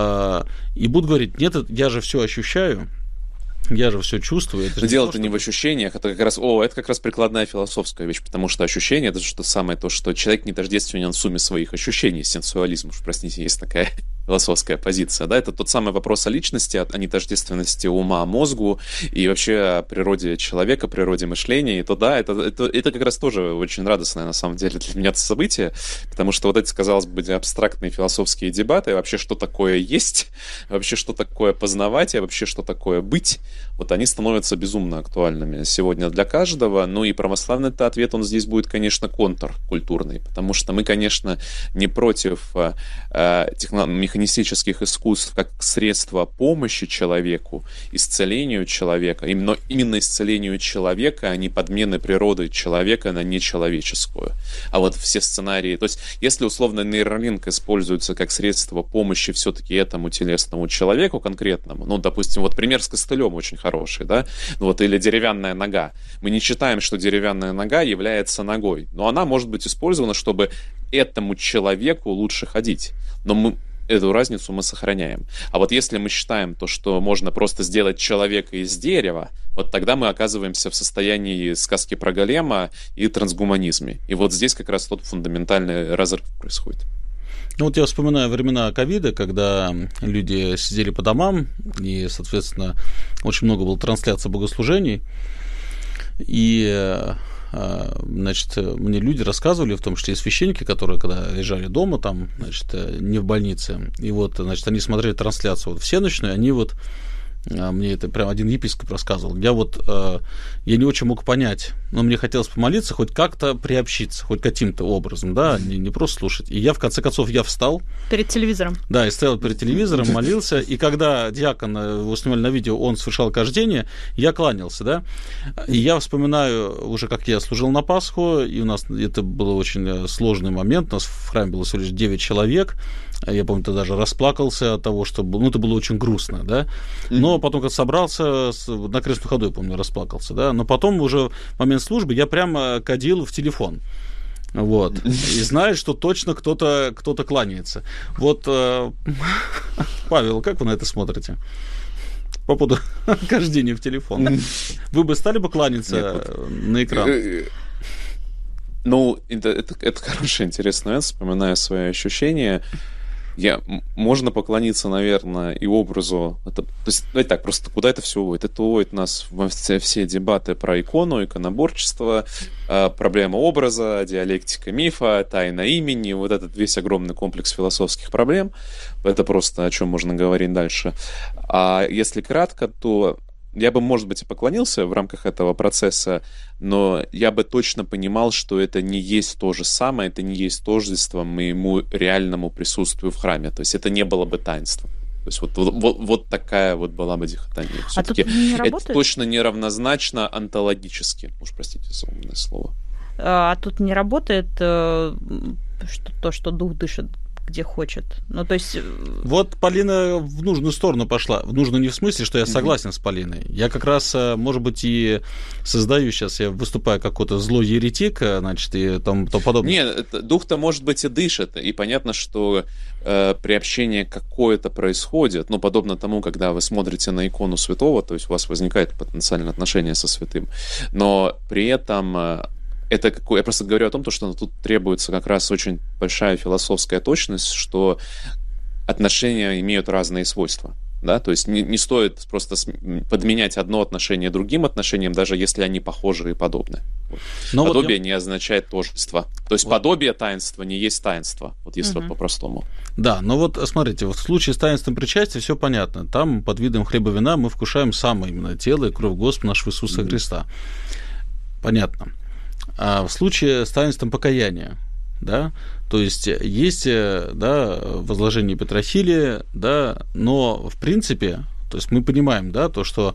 и буду говорить: нет, я же все ощущаю, я же все чувствую. Это Но дело-то не в ощущениях, это как раз, о, это как раз прикладная философская вещь, потому что ощущение — это что самое то, что человек не тождественен в сумме своих ощущений, сенсуализм, уж простите, есть такая философская позиция, да, это тот самый вопрос о личности, о нетождественности ума, мозгу и вообще о природе человека, природе мышления, и то да, это, это, это как раз тоже очень радостное на самом деле для меня событие, потому что вот эти, казалось бы, абстрактные философские дебаты, вообще что такое есть, вообще что такое познавать, и вообще что такое быть, вот они становятся безумно актуальными сегодня для каждого. Ну и православный-то ответ, он здесь будет, конечно, контркультурный, потому что мы, конечно, не против э, техно- механистических искусств как средства помощи человеку, исцелению человека, но именно исцелению человека, а не подмены природы человека на нечеловеческую. А вот все сценарии, то есть если условно нейролинк используется как средство помощи все-таки этому телесному человеку конкретному, ну, допустим, вот пример с костылем очень хороший, да, ну, вот, или деревянная нога. Мы не считаем, что деревянная нога является ногой, но она может быть использована, чтобы этому человеку лучше ходить. Но мы эту разницу мы сохраняем. А вот если мы считаем то, что можно просто сделать человека из дерева, вот тогда мы оказываемся в состоянии сказки про голема и трансгуманизме. И вот здесь как раз тот фундаментальный разрыв происходит. Ну вот я вспоминаю времена ковида, когда люди сидели по домам, и, соответственно, очень много было трансляций богослужений, и значит, мне люди рассказывали, в том числе и священники, которые когда лежали дома, там, значит, не в больнице, и вот, значит, они смотрели трансляцию вот всеночную, они вот, мне это прям один епископ рассказывал, я вот, я не очень мог понять, но мне хотелось помолиться, хоть как-то приобщиться, хоть каким-то образом, да, не, не просто слушать. И я, в конце концов, я встал. Перед телевизором. Да, и стоял перед телевизором, молился, и когда диакон, его снимали на видео, он совершал кождение, я кланялся, да, и я вспоминаю уже, как я служил на Пасху, и у нас это был очень сложный момент, у нас в храме было всего лишь девять человек, я помню, ты даже расплакался от того, что... Ну, это было очень грустно, да. Но потом, когда собрался, на крестном ходу, я помню, расплакался, да. Но потом уже в момент службы я прямо кадил в телефон. Вот. И знаешь, что точно кто-то, кто-то кланяется. Вот, Павел, как вы на это смотрите? По поводу кождения в телефон. Вы бы стали бы кланяться на экран? Ну, это, это, это хороший, интересный момент, вспоминая свои ощущения. Я, можно поклониться, наверное, и образу. Это, то есть, давайте так, просто куда это все уводит? Это уводит нас во все, все дебаты про икону, иконоборчество, э, проблема образа, диалектика мифа, тайна имени, вот этот весь огромный комплекс философских проблем. Это просто о чем можно говорить дальше. А если кратко, то я бы, может быть, и поклонился в рамках этого процесса, но я бы точно понимал, что это не есть то же самое, это не есть тождество моему реальному присутствию в храме. То есть это не было бы таинством. То есть вот, вот, вот такая вот была бы дихотомия. Все-таки а это точно неравнозначно онтологически. Уж простите за умное слово. А тут не работает что, то, что дух дышит где хочет. Ну, то есть... Вот Полина в нужную сторону пошла. В нужную не в смысле, что я согласен mm-hmm. с Полиной. Я как раз, может быть, и создаю сейчас, я выступаю как какой-то злой еретик, значит, и тому, тому подобное. Нет, дух-то, может быть, и дышит. И понятно, что э, приобщение какое-то происходит, ну, подобно тому, когда вы смотрите на икону святого, то есть у вас возникает потенциальное отношение со святым. Но при этом... Э, Это какое, я просто говорю о том, что тут требуется как раз очень большая философская точность, что отношения имеют разные свойства. Да? То есть не, не стоит просто подменять одно отношение другим отношением, даже если они похожи и подобны. Вот. Подобие вот я... не означает тождество. То есть вот. Подобие таинства не есть таинство, вот если угу. вот по-простому. Да, но вот смотрите, вот в случае с таинством причастия все понятно. Там под видом хлеба вина мы вкушаем самое именно тело и кровь Господа нашего Иисуса угу. Христа. Понятно. А в случае с таинством покаяния, да, то есть есть, да, возложение Петрофилия, да, но в принципе, то есть мы понимаем, да, то, что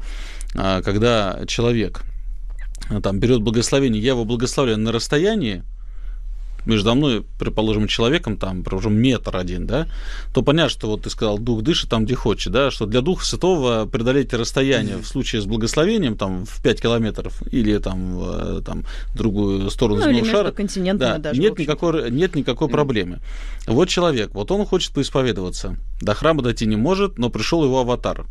когда человек там берет благословение, я его благословляю на расстоянии, между мной, предположим, человеком, там, предположим, метр один, да, то понятно, что вот ты сказал, дух дышит там, где хочет, да, что для Духа Святого преодолеть расстояние mm-hmm. в случае с благословением, там, в пять километров или там, в, там, в другую сторону ну, земного шара, да, даже, нет, никакой, нет никакой mm-hmm. проблемы. Вот человек, вот он хочет поисповедоваться, до храма дойти не может, но пришел его аватар.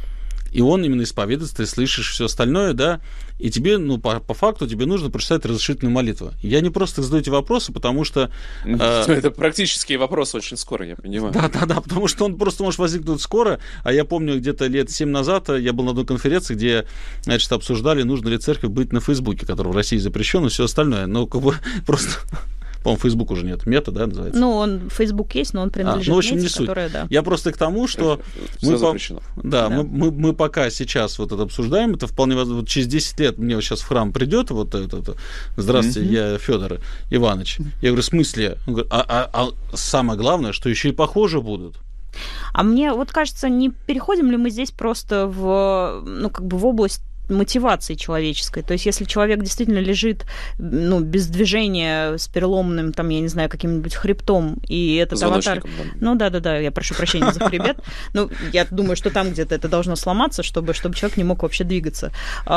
И он именно исповедуется, ты слышишь все остальное, да, и тебе, ну, по, по факту, тебе нужно прочитать разрешительную молитву. Я не просто задаю эти вопросы, потому что... Э, это практические вопросы очень скоро, я понимаю. Да-да-да, потому что он просто может возникнуть скоро, а я помню, где-то лет семь назад я был на одной конференции, где, значит, обсуждали, нужно ли церковь быть на Фейсбуке, который в России запрещен, и все остальное, но как бы просто... По-моему, Facebook уже нет. Мета, да, называется? Ну, он, Facebook есть, но он принадлежит а, ну, в общем, Мете, не суть. Которая, да. Я просто к тому, что мы, по... да, да. Мы, мы, мы пока сейчас вот это обсуждаем, это вполне возможно, вот через десять лет мне вот сейчас в храм придет вот это, это здравствуйте, mm-hmm. я Федор Иванович. Я говорю, в смысле? Он говорит, а, а, а самое главное, что еще и похожи будут. А мне вот кажется, не переходим ли мы здесь просто в, ну, как бы в область мотивации человеческой. То есть, если человек действительно лежит, ну, без движения, с переломным, там, я не знаю, каким-нибудь хребтом, и этот аватар... Да. Ну, да-да-да, я прошу прощения за хребет. Ну, я думаю, что там где-то это должно сломаться, чтобы, чтобы человек не мог вообще двигаться.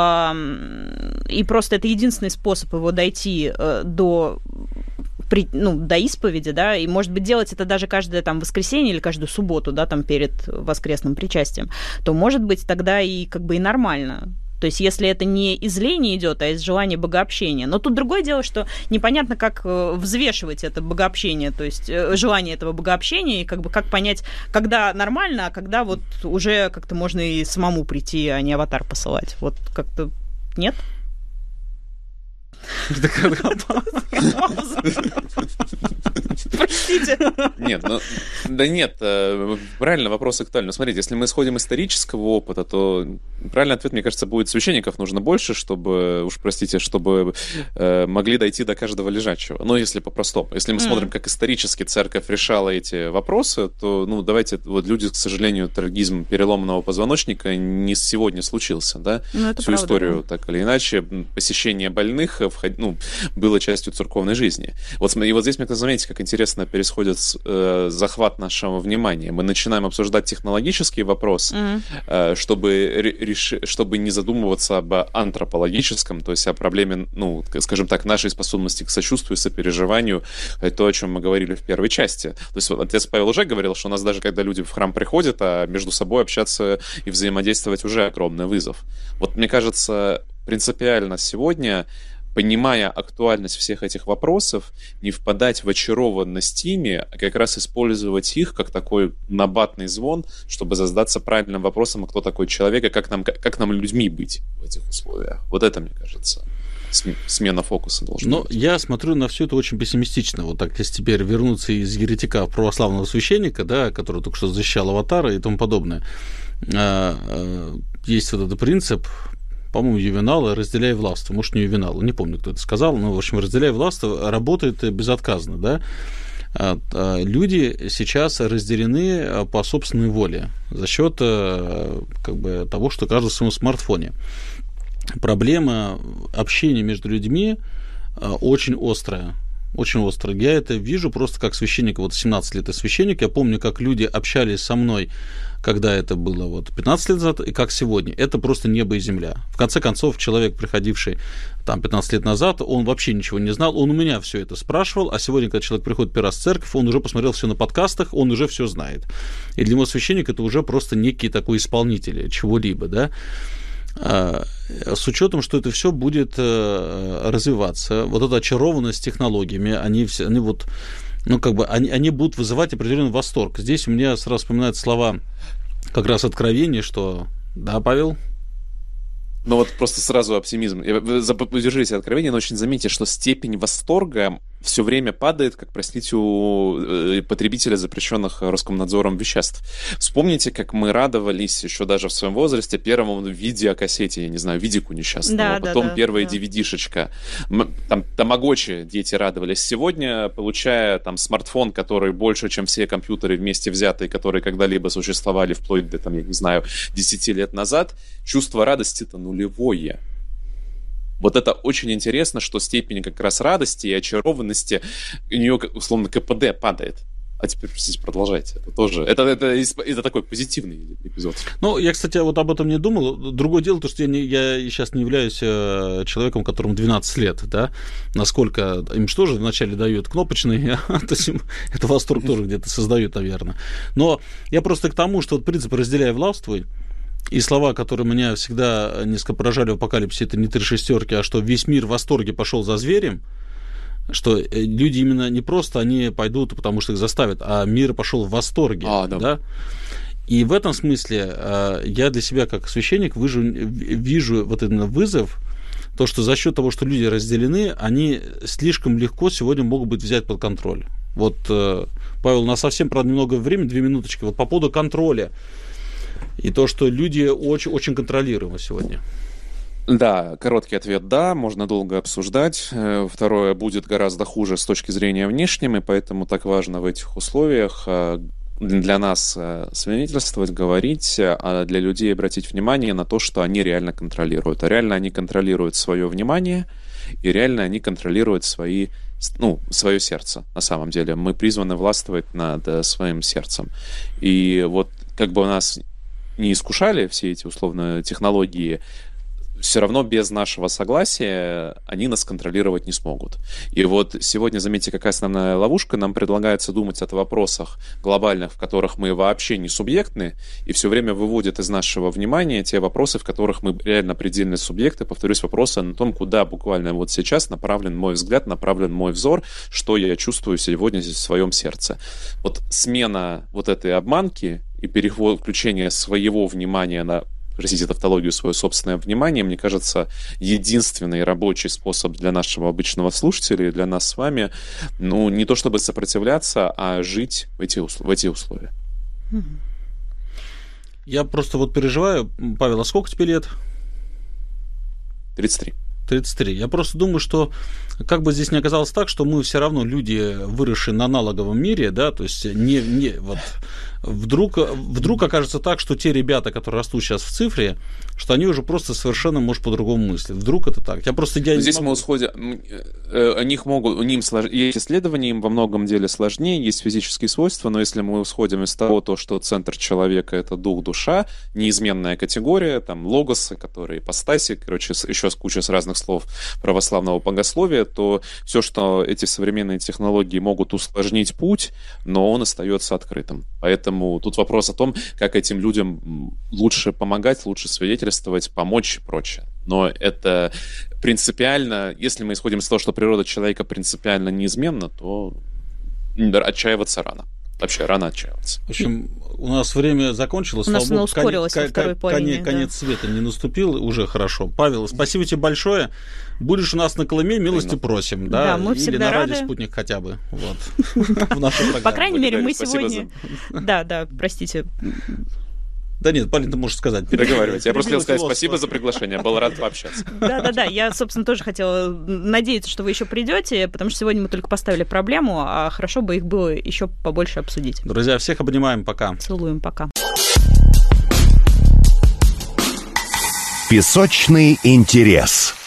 И просто это единственный способ его дойти до... При, ну, до исповеди, да, и, может быть, делать это даже каждое там воскресенье или каждую субботу, да, там перед воскресным причастием, то, может быть, тогда и как бы и нормально. То есть, если это не из лени идет, а из желания богообщения. Но тут другое дело, что непонятно, как взвешивать это богообщение, то есть желание этого богообщения, и как бы как понять, когда нормально, а когда вот уже как-то можно и самому прийти, а не аватар посылать. Вот как-то нет? Простите. Нет, ну, да нет, правильно, вопрос актуальный. Но смотрите, если мы исходим из исторического опыта, то правильный ответ, мне кажется, будет: священников нужно больше, чтобы, уж простите, чтобы э, могли дойти до каждого лежачего. Ну, если по-простому. Если мы mm. смотрим, как исторически церковь решала эти вопросы, то, ну, давайте, вот люди, к сожалению, трагизм переломанного позвоночника не сегодня случился, да? Ну, Всю правда, историю, да. так или иначе, посещение больных вход... ну, было частью церковной жизни. Вот, и вот здесь, мне кажется, заметьте, как интересно происходит э, захват нашего внимания. Мы начинаем обсуждать технологические вопросы, mm. э, чтобы, реш... чтобы не задумываться об антропологическом, то есть о проблеме, ну, скажем так, нашей способности к сочувствию, сопереживанию, то, о чем мы говорили в первой части. То есть вот отец Павел уже говорил, что у нас даже когда люди в храм приходят, а между собой общаться и взаимодействовать уже огромный вызов. Вот мне кажется, принципиально сегодня, понимая актуальность всех этих вопросов, не впадать в очарованность ими, а как раз использовать их как такой набатный звон, чтобы задаться правильным вопросом, а кто такой человек, и как нам, как нам людьми быть в этих условиях. Вот это, мне кажется, смена фокуса должна Но быть. я смотрю на все это очень пессимистично. Вот так, если теперь вернуться из еретика в православного священника, да, который только что защищал аватара и тому подобное, есть вот этот принцип, по-моему, Ювенала, разделяй власть. Может, не Ювенала, не помню, кто это сказал, но, в общем, разделяй власть работает безотказно, да. Люди сейчас разделены по собственной воле за счет как бы того, что каждый в своем смартфоне. Проблема общения между людьми очень острая. Очень острая. Я это вижу просто как священник. Вот семнадцать лет я священник. Я помню, как люди общались со мной, когда это было вот пятнадцать лет назад, и как сегодня. Это просто небо и земля. В конце концов, человек, приходивший там пятнадцать лет назад, он вообще ничего не знал. Он у меня все это спрашивал. А сегодня, когда человек приходит первый раз в церковь, он уже посмотрел все на подкастах, он уже все знает. И для него священник это уже просто некий такой исполнитель чего-либо, да. С учетом, что это все будет развиваться, вот эта очарованность технологиями, они, все, они вот, ну, как бы, они, они будут вызывать определенный восторг. Здесь у меня сразу вспоминаются слова как раз откровения, что, да, Павел? Ну вот просто сразу оптимизм. Поддержите откровение, но очень заметьте, что степень восторга все время падает, как, простите, у потребителя запрещенных Роскомнадзором веществ. Вспомните, как мы радовались еще даже в своем возрасте первому видеокассете, я не знаю, видику несчастного, да, потом да, первая да. ди ви ди-шечка. Там тамагочи дети радовались. Сегодня, получая там смартфон, который больше, чем все компьютеры вместе взятые, которые когда-либо существовали вплоть до, там, я не знаю, десяти лет назад, чувство радости-то нулевое. Вот это очень интересно, что степень как раз радости и очарованности у нее, условно, ка пэ дэ падает. А теперь, простите, продолжайте. Это тоже... Это, это, это такой позитивный эпизод. Ну, я, кстати, вот об этом не думал. Другое дело, то, что я, не, я сейчас не являюсь человеком, которому двенадцать лет, да, насколько им что же вначале дают кнопочный, то есть это восторг тоже где-то создают, наверное. Но я просто к тому, что вот принцип «разделяй, властвуй», и слова, которые меня всегда несколько поражали в апокалипсисе, это не три шестерки, а что весь мир в восторге пошел за зверем, что люди именно не просто они пойдут, потому что их заставят, а мир пошел в восторге. А, да. Да? И в этом смысле я для себя как священник вижу, вижу вот этот вызов, то, что за счет того, что люди разделены, они слишком легко сегодня могут быть взять под контроль. Вот, Павел, у нас совсем, правда, немного времени, две минуточки, вот по поводу контроля. И то, что люди очень, очень контролируемы сегодня. Да, короткий ответ – да, можно долго обсуждать. Второе, будет гораздо хуже с точки зрения внешней, и поэтому так важно в этих условиях для нас свидетельствовать, говорить, а для людей обратить внимание на то, что они реально контролируют. А реально они контролируют свое внимание, и реально они контролируют свои, ну, свое сердце. На самом деле мы призваны властвовать над своим сердцем. И вот как бы у нас не искушали все эти, условно, технологии, все равно без нашего согласия они нас контролировать не смогут. И вот сегодня, заметьте, какая основная ловушка. Нам предлагается думать о вопросах глобальных, в которых мы вообще не субъектны, и все время выводит из нашего внимания те вопросы, в которых мы реально предельные субъекты. Повторюсь, вопросы о том, куда буквально вот сейчас направлен мой взгляд, направлен мой взор, что я чувствую сегодня здесь в своем сердце. Вот смена вот этой обманки и переход, включение своего внимания на простите, тавтологию, свое собственное внимание, мне кажется, единственный рабочий способ для нашего обычного слушателя и для нас с вами, ну, не то чтобы сопротивляться, а жить в эти, в эти условия. Я просто вот переживаю, Павел, а сколько тебе лет? тридцать три. тридцать три. Я просто думаю, что как бы здесь не оказалось так, что мы все равно люди, выросшие на аналоговом мире, да, то есть не, не вот вдруг, вдруг окажется так, что те ребята, которые растут сейчас в цифре, что они уже просто совершенно, может, по-другому мыслят. Вдруг это так? Я просто я Здесь не могу... мы усходим, у них могут, у них слож... есть исследования, им во многом деле сложнее, есть физические свойства, но если мы усходим из того, то, что центр человека — это дух, душа, неизменная категория, там, логосы, которые ипостаси, короче, еще с кучей разных слов православного богословия, то все, что эти современные технологии могут усложнить путь, но он остается открытым. Поэтому тут вопрос о том, как этим людям лучше помогать, лучше свидетельствовать, помочь и прочее. Но это принципиально, если мы исходим из того, что природа человека принципиально неизменна, то отчаиваться рано. Вообще рано отчаиваться. В общем, у нас время закончилось. У нас Слава оно ускорилось конец, во второй половине. Конец, конец да. света не наступил, уже хорошо. Павел, спасибо тебе большое. Будешь у нас на Колыме, милости просим. Да, да мы всегда Или на рады. Радио Спутник хотя бы. Вот. В нашей программе. По крайней мере, мы сегодня... Да, да, простите. Да нет, Полин, ты можешь сказать. Договаривайте. Я просто хотел сказать спасибо за приглашение. Был рад пообщаться. Да-да-да. Я, собственно, тоже хотела надеяться, что вы еще придете, потому что сегодня мы только поставили проблему, а хорошо бы их было еще побольше обсудить. Друзья, всех обнимаем. Пока. Целуем. Пока. Песочный интерес.